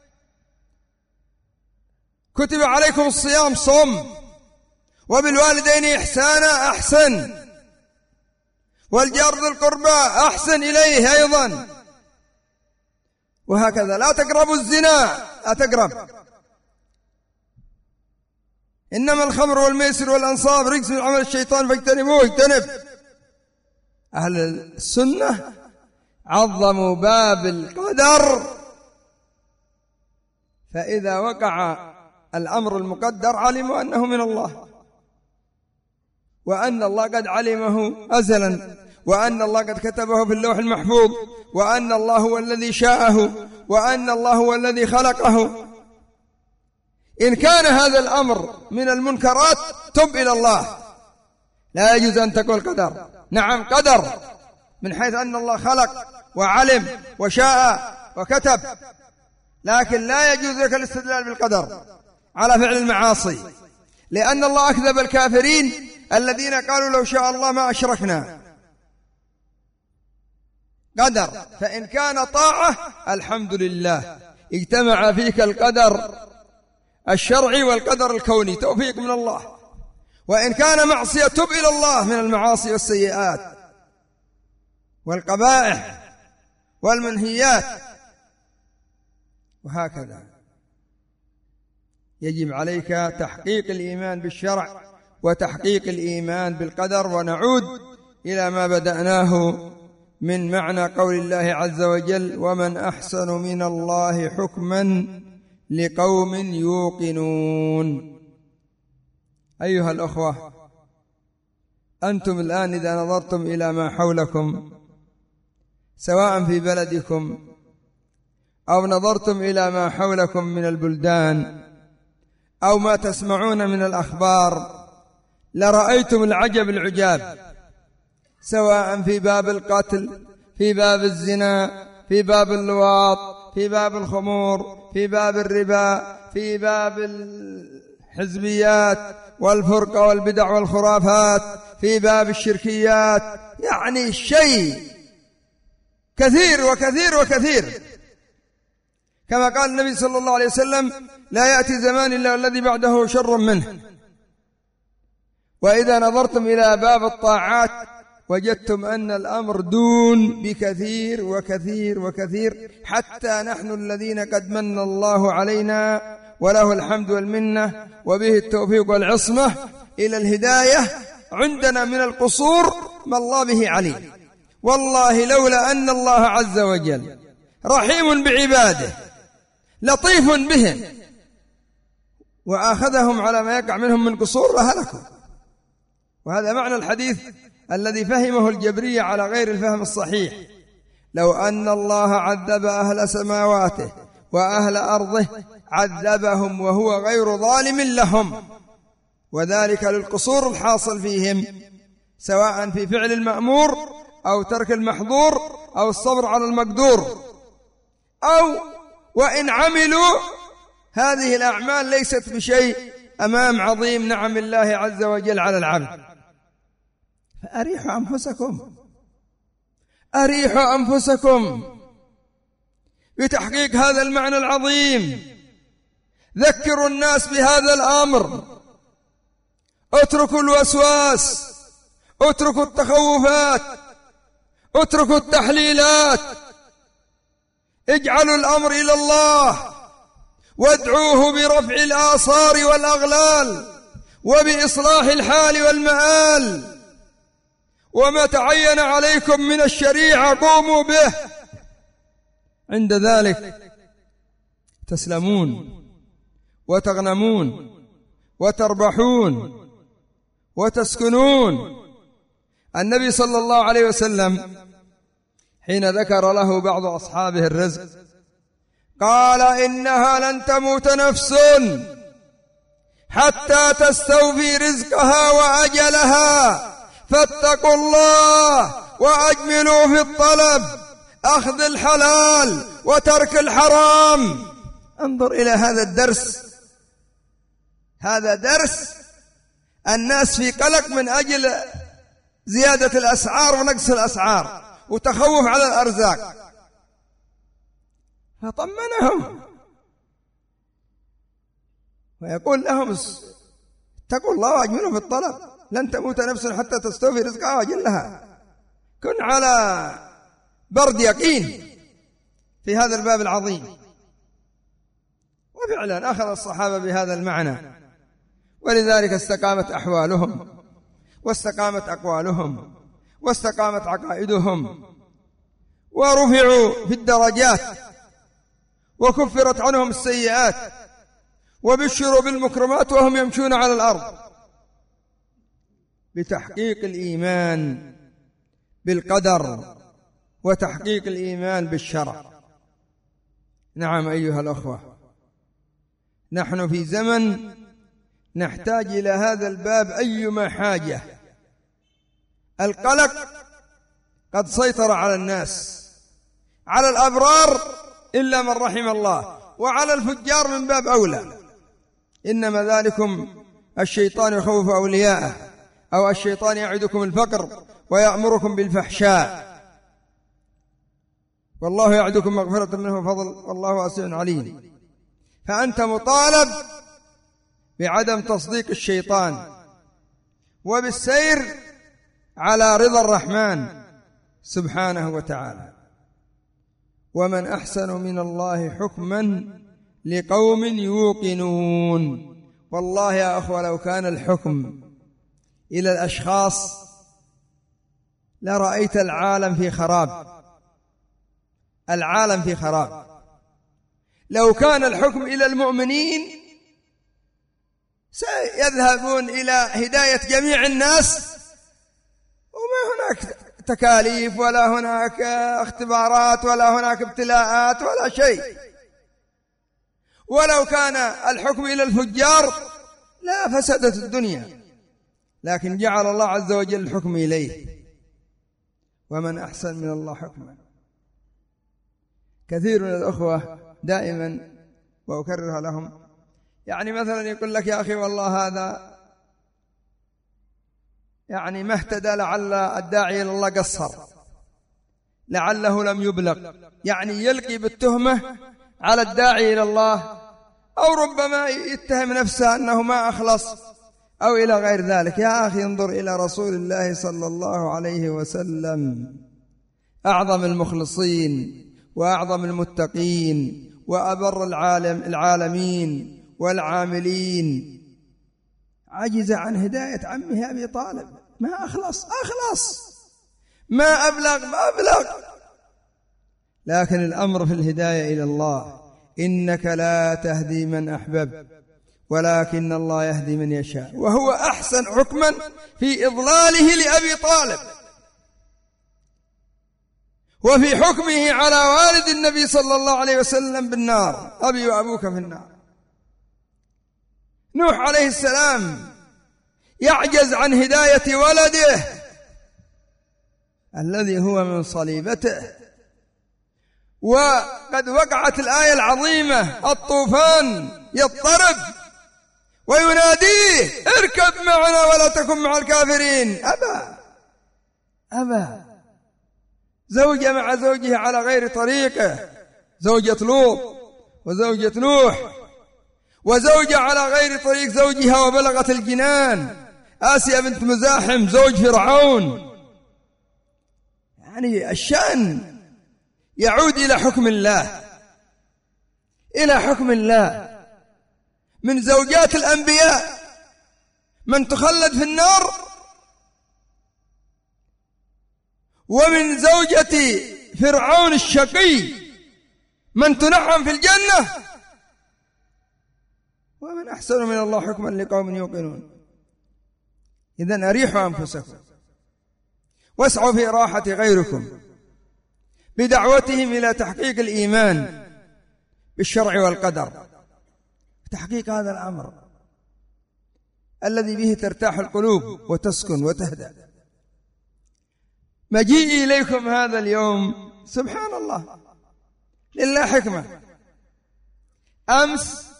كتب عليكم الصيام، صم، وبالوالدين إحسانا، أحسن، والجار ذي القربى أحسن إليه أيضا، وهكذا. لا تقربوا الزنا، لا تقرب. إنما الخمر والميسر والأنصاب رجس من عمل الشيطان فاجتنبوه، اجتنب. أهل السنة عظموا باب القدر، فإذا وقع الأمر المقدر علموا أنه من الله، وأن الله قد علمه أزلا، وأن الله قد كتبه في اللوح المحفوظ، وأن الله هو الذي شاءه، وأن الله هو الذي خلقه. إن كان هذا الأمر من المنكرات تب إلى الله، لا يجوز أن تقول قدر. نعم قدر، من حيث أن الله خلق وعلم وشاء وكتب، لكن لا يجوز لك الاستدلال بالقدر على فعل المعاصي، لأن الله أكذب الكافرين الذين قالوا لو شاء الله ما أشركنا. قدر، فإن كان طاعة الحمد لله، اجتمع فيك القدر الشرعي والقدر الكوني، توفيق من الله. وإن كان معصية تب إلى الله من المعاصي والسيئات والقبائح والمنهيات، وهكذا. يجب عليك تحقيق الإيمان بالشرع وتحقيق الإيمان بالقدر. ونعود إلى ما بدأناه من معنى قول الله عز وجل: ومن أحسن من الله حكما لقوم يوقنون. أيها الأخوة، أنتم الآن إذا نظرتم إلى ما حولكم سواء في بلدكم أو نظرتم إلى ما حولكم من البلدان أو ما تسمعون من الأخبار، لرأيتم العجب العجاب، سواء في باب القتل، في باب الزنا، في باب اللواط، في باب الخمور، في باب الربا، في باب الحزبيات والفرقة والبدع والخرافات، في باب الشركيات. يعني شيء كثير وكثير وكثير، كما قال النبي صلى الله عليه وسلم: لا يأتي زمان إلا الذي بعده شر منه. وإذا نظرتم إلى باب الطاعات وجدتم أن الأمر دون بكثير وكثير وكثير، حتى نحن الذين قد من الله علينا وله الحمد والمنة وبه التوفيق والعصمة إلى الهداية، عندنا من القصور ما الله به عليم. والله لولا أن الله عز وجل رحيم بعباده لطيف بهم وآخذهم على ما يقع منهم من قصور لهلكوا. وهذا معنى الحديث الذي فهمه الجبرية على غير الفهم الصحيح: لو أن الله عذب أهل سماواته وأهل أرضه عذبهم وهو غير ظالم لهم، وذلك للقصور الحاصل فيهم سواء في فعل المأمور أو ترك المحظور أو الصبر على المقدور، أو وإن عملوا هذه الأعمال ليست بشيء أمام عظيم نعم الله عز وجل على العبد. فأريحوا أنفسكم، أريحوا أنفسكم بتحقيق هذا المعنى العظيم. ذكروا الناس بهذا الأمر، اتركوا الوسواس، اتركوا التخوفات، اتركوا التحليلات، اجعلوا الأمر إلى الله وادعوه برفع الآثار والأغلال وبإصلاح الحال والمآل، وما تعين عليكم من الشريعة قوموا به. عند ذلك تسلمون وتغنمون وتربحون وتسكنون. النبي صلى الله عليه وسلم حين ذكر له بعض أصحابه الرزق قال: إنها لن تموت نفس حتى تستوفي رزقها وأجلها، فاتقوا الله وأجملوا في الطلب، أخذ الحلال وترك الحرام. انظر إلى هذا الدرس، هذا درس الناس في قلق من أجل زيادة الأسعار ونقص الأسعار وتخوف على الأرزاق، فطمنهم ويقول لهم: اتقوا الله واجملوا في الطلب، لن تموت نفس حتى تستوفي رزقها وأجلها. كن على برد يقين في هذا الباب العظيم. وفعلا أخذ الصحابة بهذا المعنى، ولذلك استقامت أحوالهم واستقامت أقوالهم واستقامت عقائدهم، ورفعوا في الدرجات وكفرت عنهم السيئات وبشروا بالمكرمات وهم يمشون على الأرض، بتحقيق الإيمان بالقدر وتحقيق الإيمان بالشرع. نعم أيها الأخوة، نحن في زمن نحتاج إلى هذا الباب أيما حاجة. القلق قد سيطر على الناس، على الأبرار إلا من رحم الله، وعلى الفجار من باب أولى. إنما ذلكم الشيطان يخوف أولياءه، أو الشيطان يعدكم الفقر ويأمركم بالفحشاء، والله يعدكم مغفرة منه وفضل والله واسع عليم. فأنت مطالب بعدم تصديق الشيطان وبالسير على رضا الرحمن سبحانه وتعالى. ومن أحسن من الله حكما لقوم يوقنون. والله يا أخوة لو كان الحكم إلى الأشخاص لرأيت العالم في خراب، العالم في خراب. لو كان الحكم إلى المؤمنين سيذهبون إلى هداية جميع الناس، وما هناك تكاليف ولا هناك اختبارات ولا هناك ابتلاءات ولا شيء. ولو كان الحكم إلى الفجار لا فسدت الدنيا، لكن جعل الله عز وجل الحكم إليه. ومن أحسن من الله حكما. كثير من الأخوة دائما وأكررها لهم، يعني مثلا يقول لك: يا أخي والله هذا يعني ما اهتدى، لعل الداعي إلى الله قصر، لعله لم يبلغ، يعني يلقي بالتهمة على الداعي إلى الله، أو ربما يتهم نفسه أنه ما أخلص أو إلى غير ذلك. يا أخي انظر إلى رسول الله صلى الله عليه وسلم، أعظم المخلصين وأعظم المتقين وأبر العالمين والعاملين، عجز عن هداية عمه أبي طالب. ما أخلص ما أبلغ لكن الأمر في الهداية إلى الله. إنك لا تهدي من أحببت ولكن الله يهدي من يشاء، وهو أحسن حكما في إضلاله لأبي طالب وفي حكمه على والد النبي صلى الله عليه وسلم بالنار. أبي وأبوك في النار. نوح عليه السلام يعجز عن هداية ولده الذي هو من صليبته، وقد وقعت الآية العظيمة: الطوفان يضطرب ويناديه اركب معنا ولا تكن مع الكافرين. أبى. زوجة مع زوجها على غير طريقه، زوجة لوط وزوجة نوح، وزوجة على غير طريق زوجها وبلغت الجنان، آسيا بنت مزاحم زوج فرعون. يعني الشأن يعود إلى حكم الله، إلى حكم الله. من زوجات الأنبياء من تخلد في النار، ومن زوجة فرعون الشقي من تنعم في الجنة. ومن أحسن من الله حكما لقوم يوقنون. إذن أريحوا أنفسكم واسعوا في راحة غيركم بدعوتهم إلى تحقيق الإيمان بالشرع والقدر، تحقيق هذا الأمر الذي به ترتاح القلوب وتسكن وتهدأ. مجيئي إليكم هذا اليوم سبحان الله لله حكمة. أمس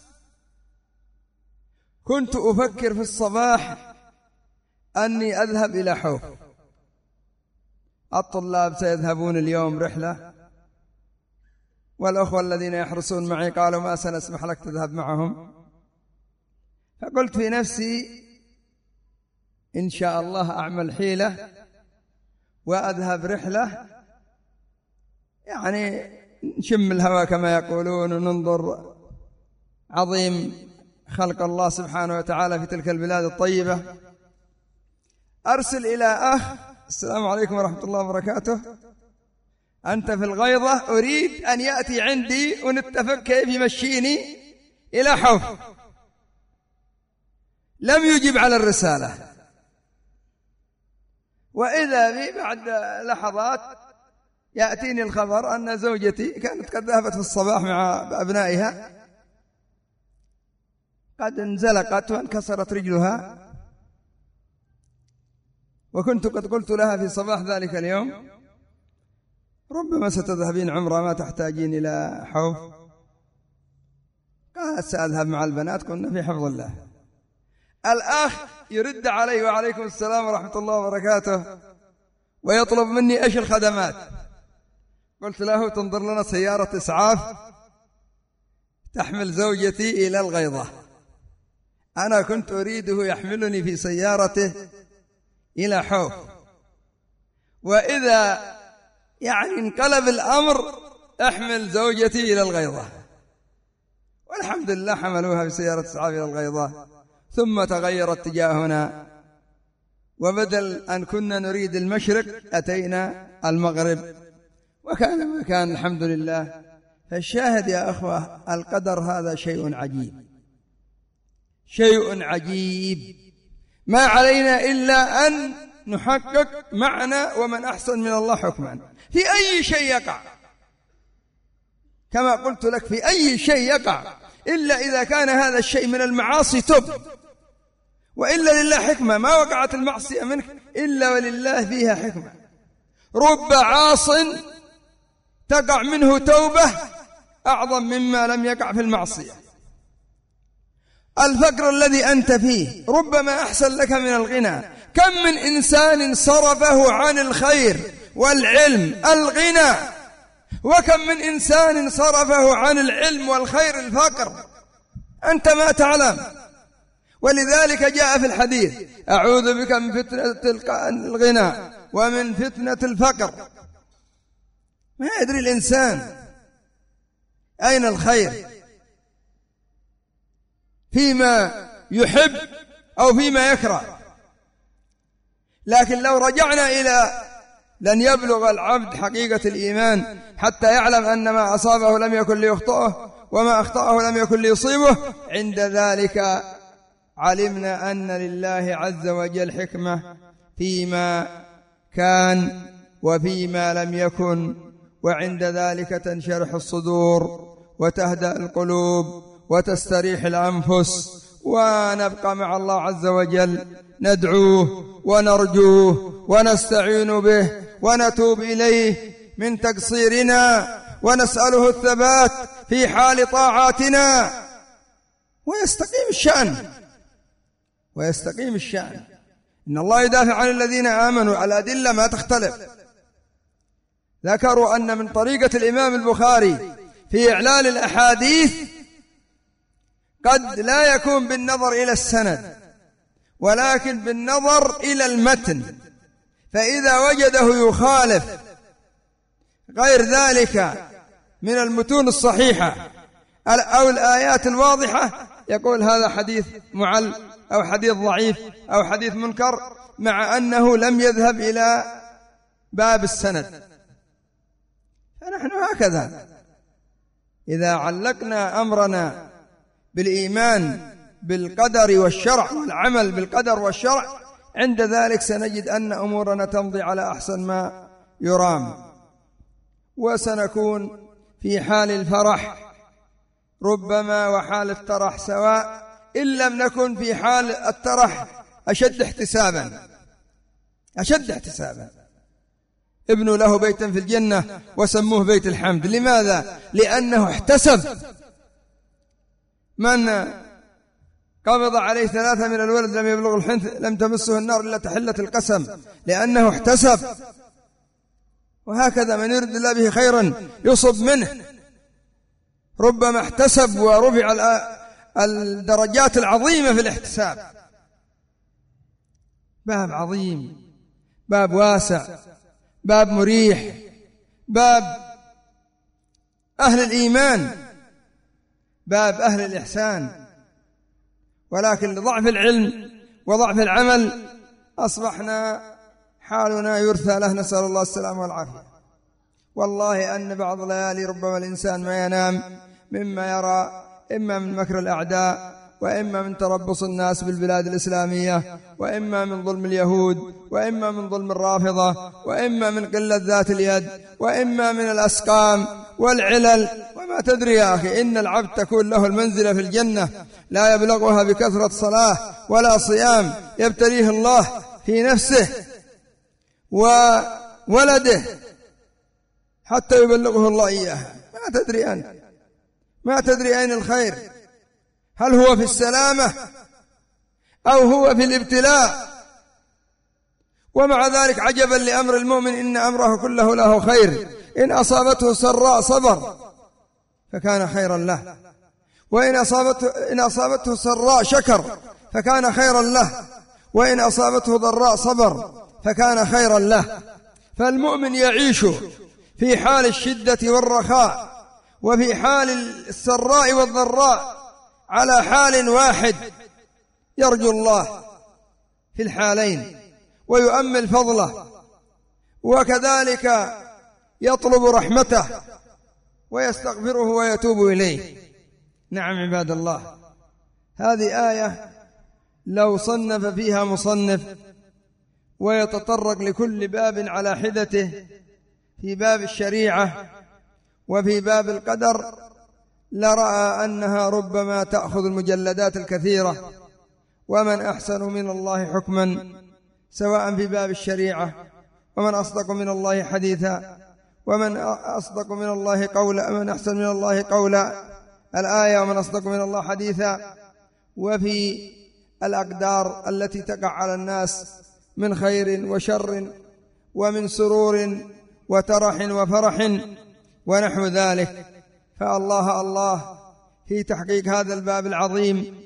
كنت أفكر في الصباح أني أذهب إلى حوف. الطلاب سيذهبون اليوم رحلة، والأخوة الذين يحرسون معي قالوا ما سنسمح لك تذهب معهم. فقلت في نفسي إن شاء الله أعمل حيلة وأذهب رحلة، يعني نشم الهواء كما يقولون وننظر عظيم خلق الله سبحانه وتعالى في تلك البلاد الطيبة. أرسل إلى أخ: السلام عليكم ورحمة الله وبركاته، أنت في الغيضة، أريد أن يأتي عندي ونتفق كيف يمشيني إلى حوف. لم يجب على الرسالة، وإذا بي بعد لحظات يأتيني الخبر أن زوجتي كانت قد ذهبت في الصباح مع أبنائها، قد انزلقت وانكسرت رجلها، وكنت قد قلت لها في صباح ذلك اليوم: ربما ستذهبين عمرة ما تحتاجين إلى حوف. قالت: سأذهب مع البنات، كنا في حفظ الله. الأخ يرد علي: وعليكم السلام ورحمة الله وبركاته، ويطلب مني إيش الخدمات. قلت له: تنظر لنا سيارة إسعاف تحمل زوجتي إلى الغيضة. أنا كنت أريده يحملني في سيارته إلى حوف، وإذا يعني انقلب الأمر احمل زوجتي إلى الغيضة. والحمد لله حملوها في سيارة إسعاف إلى الغيضة، ثم تغير اتجاهنا، وبدل أن كنا نريد المشرق أتينا المغرب، وكان ما كان الحمد لله. فالشاهد يا أخوة، القدر هذا شيء عجيب، شيء عجيب، ما علينا إلا أن نحقق معنى ومن أحسن من الله حكما في أي شيء يقع. كما قلت لك في أي شيء يقع، إلا إذا كان هذا الشيء من المعاصي تب، وإلا لله حكمة. ما وقعت المعصية منك إلا ولله فيها حكمة. رب عاص تقع منه توبة أعظم مما لم يقع في المعصية. الفقر الذي أنت فيه ربما أحسن لك من الغنى. كم من إنسان صرفه عن الخير والعلم الغنى، وكم من إنسان صرفه عن العلم والخير الفقر. أنت ما تعلم. ولذلك جاء في الحديث: أعوذ بك من فتنة الغنى ومن فتنة الفقر. ما يدري الإنسان أين الخير، فيما يحب أو فيما يكره. لكن لو رجعنا إلى لن يبلغ العبد حقيقة الإيمان حتى يعلم أن ما أصابه لم يكن ليخطئه وما أخطأه لم يكن ليصيبه، عند ذلك علمنا أن لله عز وجل حكمة فيما كان وفيما لم يكن، وعند ذلك تنشرح الصدور وتهدأ القلوب وتستريح الأنفس، ونبقى مع الله عز وجل ندعوه ونرجوه ونستعين به ونتوب إليه من تقصيرنا، ونسأله الثبات في حال طاعاتنا، ويستقيم الشأن. إن الله يدافع عن الذين آمنوا. الأدلة ما تختلف. ذكروا أن من طريقة الإمام البخاري في إعلال الأحاديث قد لا يكون بالنظر إلى السند ولكن بالنظر إلى المتن، فإذا وجده يخالف غير ذلك من المتون الصحيحة أو الآيات الواضحة يقول هذا حديث معل أو حديث ضعيف أو حديث منكر، مع أنه لم يذهب إلى باب السند. فنحن هكذا إذا علقنا أمرنا بالإيمان بالقدر والشرع والعمل بالقدر والشرع، عند ذلك سنجد أن أمورنا تمضي على أحسن ما يرام، وسنكون في حال الفرح ربما وحال الترح سواء، إن لم نكن في حال الترح أشد احتسابا. ابنوا له بيتا في الجنة وسموه بيت الحمد. لماذا؟ لأنه احتسب. من قبض عليه 3 من الولد لم يبلغ الحنث لم تمسه النار إلا تحلة القسم، لأنه احتسب. وهكذا من يرد الله به خيرا يصب منه. ربما احتسب ورفع الدرجات العظيمة في الاحتساب. باب عظيم، باب واسع، باب مريح، باب أهل الإيمان، باب أهل الإحسان. ولكن لضعف العلم وضعف العمل أصبحنا حالنا يرثى له، نسأل الله السلامة والعافية. والله أن بعض الليالي ربما الإنسان ما ينام مما يرى إما من مكر الأعداء، وإما من تربص الناس بالبلاد الإسلامية، وإما من ظلم اليهود، وإما من ظلم الرافضة، وإما من قلة ذات اليد، وإما من الأسقام والعلل. وما تدري يا أخي إن العبد تكون له المنزلة في الجنة لا يبلغها بكثرة صلاة ولا صيام، يبتليه الله في نفسه وولده حتى يبلغه الله إياها. ما تدري أنت، ما تدري أين الخير، هل هو في السلامة أو هو في الابتلاء؟ ومع ذلك عجبا لأمر المؤمن إن أمره كله له خير، إن أصابته سراء صبر فكان خيرا له، وإن أصابته سراء شكر فكان خيرا له، وإن أصابته ضراء صبر فكان خيرا له. فالمؤمن يعيش في حال الشدة والرخاء وفي حال السراء والضراء على حال واحد، يرجو الله في الحالين ويؤمل فضله، وكذلك يطلب رحمته ويستغفره ويتوب إليه. نعم عباد الله، هذه آية لو صنف فيها مصنف ويتطرق لكل باب على حدته، في باب الشريعة وفي باب القدر، لرأى أنها ربما تأخذ المجلدات الكثيرة. ومن أحسن من الله حكما، سواء في باب الشريعة، ومن أصدق من الله حديثا، ومن أصدق من الله قولا، من أحسن من الله قولا الآية، ومن أصدق من الله حديثا. وفي الأقدار التي تقع على الناس من خير وشر ومن سرور وترح وفرح ونحو ذلك. فالله الله في تحقيق هذا الباب العظيم،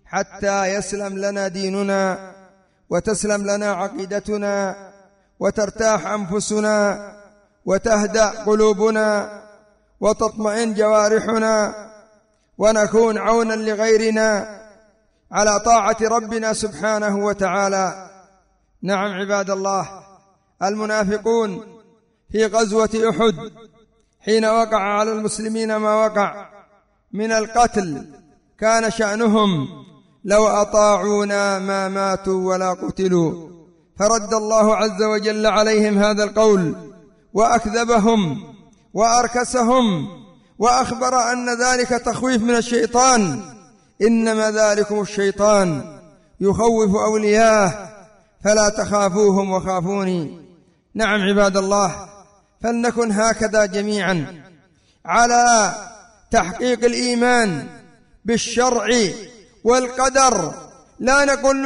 حتى يسلم لنا ديننا وتسلم لنا عقيدتنا وترتاح أنفسنا وتهدأ قلوبنا وتطمئن جوارحنا ونكون عونا لغيرنا على طاعة ربنا سبحانه وتعالى. نعم عباد الله، المنافقون في غزوة أحد حين وقع على المسلمين ما وقع من القتل كان شأنهم لو أطاعونا ما ماتوا ولا قتلوا، فرد الله عز وجل عليهم هذا القول وأكذبهم وأركسهم وأخبر أن ذلك تخويف من الشيطان، إنما ذلكم الشيطان يخوف أولياءه فلا تخافوهم وخافوني. نعم عباد الله، فلنكن هكذا جميعا على تحقيق الإيمان بالشرع والقدر. لا نقول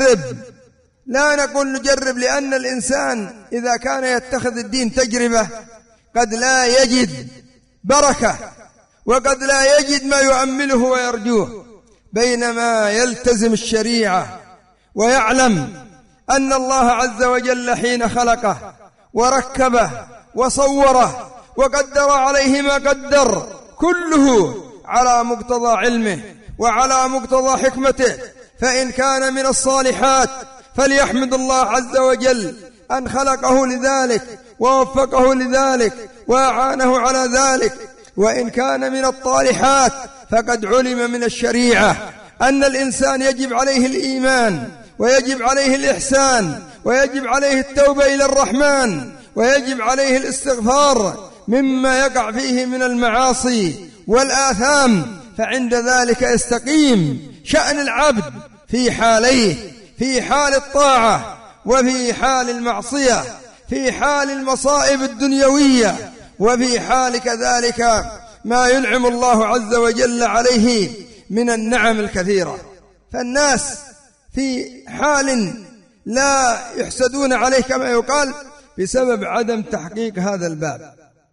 نجرب، لأن الإنسان إذا كان يتخذ الدين تجربة قد لا يجد بركة وقد لا يجد ما يؤمله ويرجوه، بينما يلتزم الشريعة ويعلم أن الله عز وجل حين خلقه وركبه وصوره وقدر عليه ما قدر كله على مقتضى علمه وعلى مقتضى حكمته، فإن كان من الصالحات فليحمد الله عز وجل أن خلقه لذلك ووفقه لذلك وأعانه على ذلك، وإن كان من الطالحات فقد علم من الشريعة أن الإنسان يجب عليه الإيمان ويجب عليه الإحسان ويجب عليه التوبة إلى الرحمن ويجب عليه الاستغفار مما يقع فيه من المعاصي والآثام، فعند ذلك يستقيم شأن العبد في حاليه، في حال الطاعة وفي حال المعصية، في حال المصائب الدنيوية وفي حال كذلك ما ينعم الله عز وجل عليه من النعم الكثيرة. فالناس في حال لا يحسدون عليه كما يقال بسبب عدم تحقيق هذا الباب.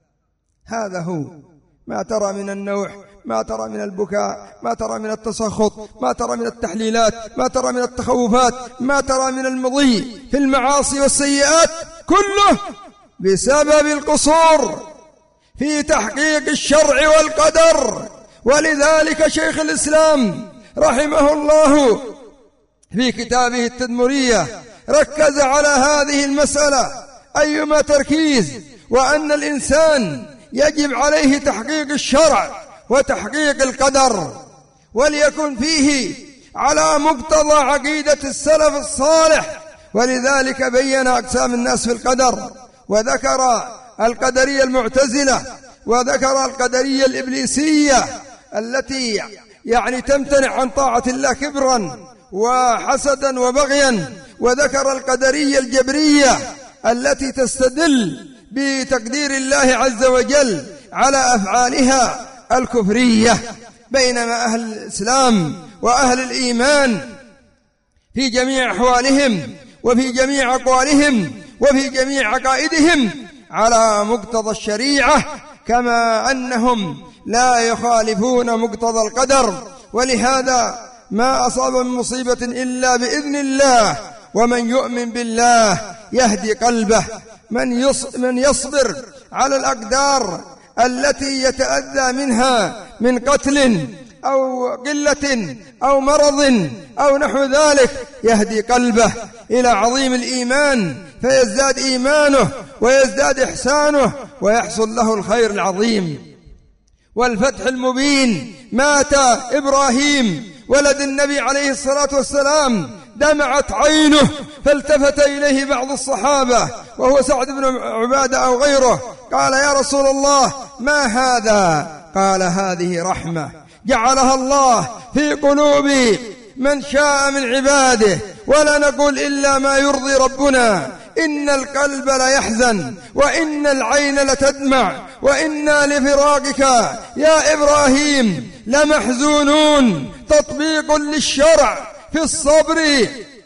هذا هو ما ترى من النوح، ما ترى من البكاء، ما ترى من التسخط، ما ترى من التحليلات، ما ترى من التخوفات، ما ترى من المضي في المعاصي والسيئات، كله بسبب القصور في تحقيق الشرع والقدر. ولذلك شيخ الإسلام رحمه الله في كتابه التدمرية ركز على هذه المسألة أيما تركيز، وأن الإنسان يجب عليه تحقيق الشرع وتحقيق القدر، وليكن فيه على مقتضى عقيدة السلف الصالح. ولذلك بين أقسام الناس في القدر، وذكر القدرية المعتزلة وذكر القدرية الإبليسية التي تمتنع عن طاعة الله كبرا وحسدا وبغيا، وذكر القدرية الجبرية التي تستدل بتقدير الله عز وجل على أفعالها الكفرية. بينما أهل الإسلام وأهل الإيمان في جميع أحوالهم وفي جميع أقوالهم وفي جميع عقائدهم على مقتضى الشريعة، كما أنهم لا يخالفون مقتضى القدر. ولهذا ما أصاب من مصيبة إلا بإذن الله، ومن يؤمن بالله يهدي قلبه. من يصبر على الأقدار التي يتأذى منها من قتل أو قلة أو مرض أو نحو ذلك يهدي قلبه إلى عظيم الإيمان، فيزداد إيمانه ويزداد إحسانه ويحصل له الخير العظيم والفتح المبين. مات إبراهيم ولد النبي عليه الصلاة والسلام، دمعت عينه فالتفت إليه بعض الصحابة وهو سعد بن عبادة أو غيره، قال: يا رسول الله ما هذا؟ قال: هذه رحمة جعلها الله في قلوب من شاء من عباده، ولا نقول إلا ما يرضي ربنا. إن القلب ليحزن وإن العين لتدمع وإنا لفراقك يا إبراهيم لمحزونون. تطبيق للشرع في الصبر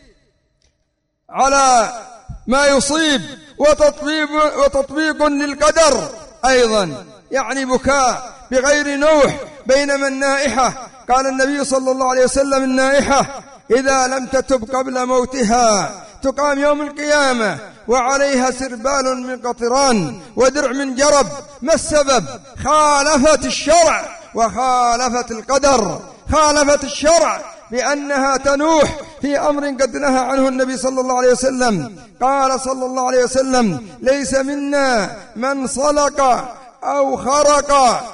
على ما يصيب، وتطبيق للقدر أيضا، بكاء بغير نوح بينما النائحة قال النبي صلى الله عليه وسلم: النائحة إذا لم تتب قبل موتها تقام يوم القيامة وعليها سربال من قطران ودرع من جرب. ما السبب؟ خالفت الشرع وخالفت القدر. خالفت الشرع بأنها تنوح في أمر قد نهى عنه النبي صلى الله عليه وسلم. قال صلى الله عليه وسلم: ليس منا من صلق أو خرق،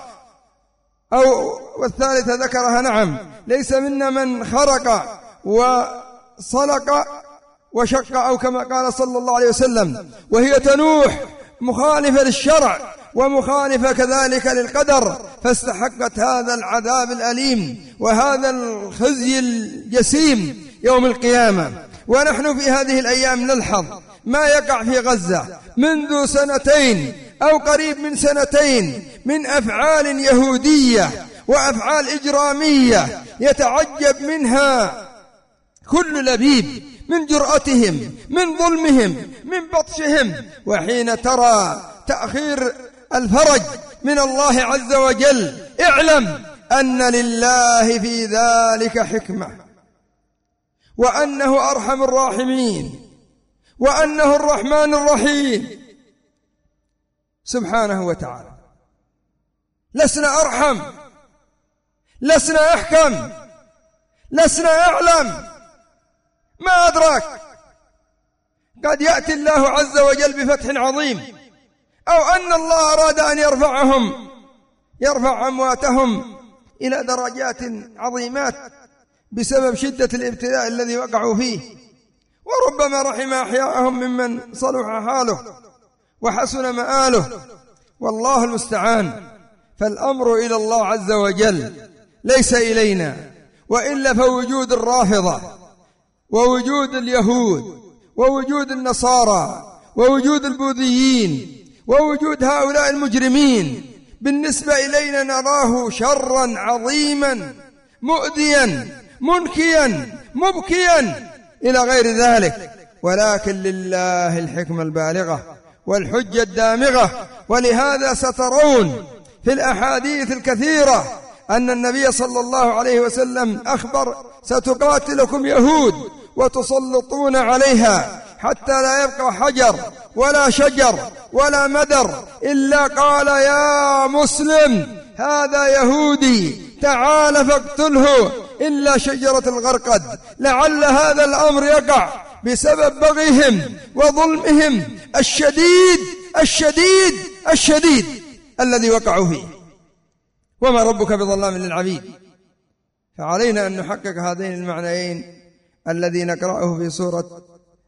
أو والثالثة ذكرها، نعم، ليس منا من خرق وصلق وشق، أو كما قال صلى الله عليه وسلم، وهي تنوح مخالفة للشرع ومخالفة كذلك للقدر، فاستحقت هذا العذاب الأليم وهذا الخزي الجسيم يوم القيامة. ونحن في هذه الأيام نلحظ ما يقع في غزة منذ سنتين أو قريب من سنتين من أفعال يهودية وأفعال إجرامية يتعجب منها كل لبيب، من جرأتهم، من ظلمهم، من بطشهم. وحين ترى تأخير الفرج من الله عز وجل اعلم أن لله في ذلك حكمة، وأنه أرحم الراحمين، وأنه الرحمن الرحيم سبحانه وتعالى. لسنا أرحم، لسنا أحكم، لسنا أعلم. ما أدراك، قد يأتي الله عز وجل بفتح عظيم، أو أن الله أراد أن يرفع أمواتهم إلى درجات عظيمات بسبب شدة الابتلاء الذي وقعوا فيه، وربما رحم أحياءهم ممن صلح حاله وحسن مآله، والله المستعان. فالأمر إلى الله عز وجل ليس إلينا، وإلا فوجود الرافضة ووجود اليهود ووجود النصارى ووجود البوذيين ووجود هؤلاء المجرمين بالنسبة إلينا نراه شرا عظيما مؤذيا منكيا مبكيا إلى غير ذلك. ولكن لله الحكمة البالغة والحجة الدامغة. ولهذا سترون في الأحاديث الكثيرة أن النبي صلى الله عليه وسلم أخبر: ستقاتلكم يهود وتسلطون عليها حتى لا يبقى حجر ولا شجر ولا مدر إلا قال: يا مسلم هذا يهودي تعال فاقتله إلا شجرة الغرقد. لعل هذا الأمر يقع بسبب بغيهم وظلمهم الشديد الشديد الشديد الذي وقعوا فيه. وما ربك بظلام للعبيد. فعلينا أن نحقق هذين المعنيين الذي نقرأه في سورة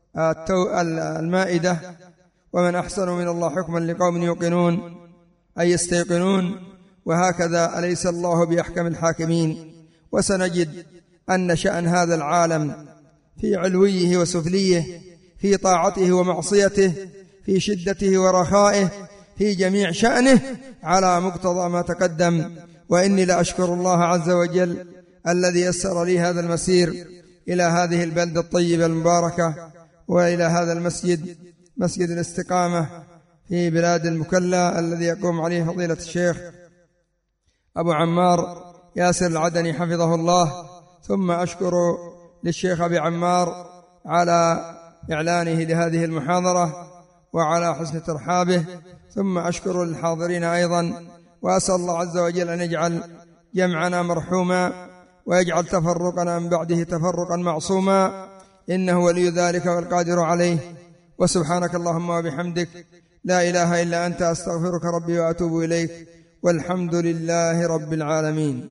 المائدة: ومن أحسن من الله حكما لقوم يوقنون أي يستيقنون. وهكذا أليس الله بأحكم الحاكمين. وسنجد أن شأن هذا العالم في علويه وسفليه، في طاعته ومعصيته، في شدته ورخائه، في جميع شأنه على مقتضى ما تقدم. وإني لأشكر الله عز وجل الذي يسر لي هذا المسير إلى هذه البلدة الطيبة المباركة، وإلى هذا المسجد، مسجد الاستقامة في بلاد المكلا، الذي يقوم عليه فضيلة الشيخ أبو عمار ياسر العدني حفظه الله. ثم أشكر للشيخ أبي عمار على إعلانه لهذه المحاضرة وعلى حسن ترحابه. ثم أشكر للحاضرين أيضا، وأسأل الله عز وجل أن يجعل جمعنا مرحوما ويجعل تفرقنا من بعده تفرقا معصوما، إنه ولي ذلك والقادر عليه. وسبحانك اللهم وبحمدك، لا إله إلا أنت، أستغفرك ربي وأتوب إليك، والحمد لله رب العالمين.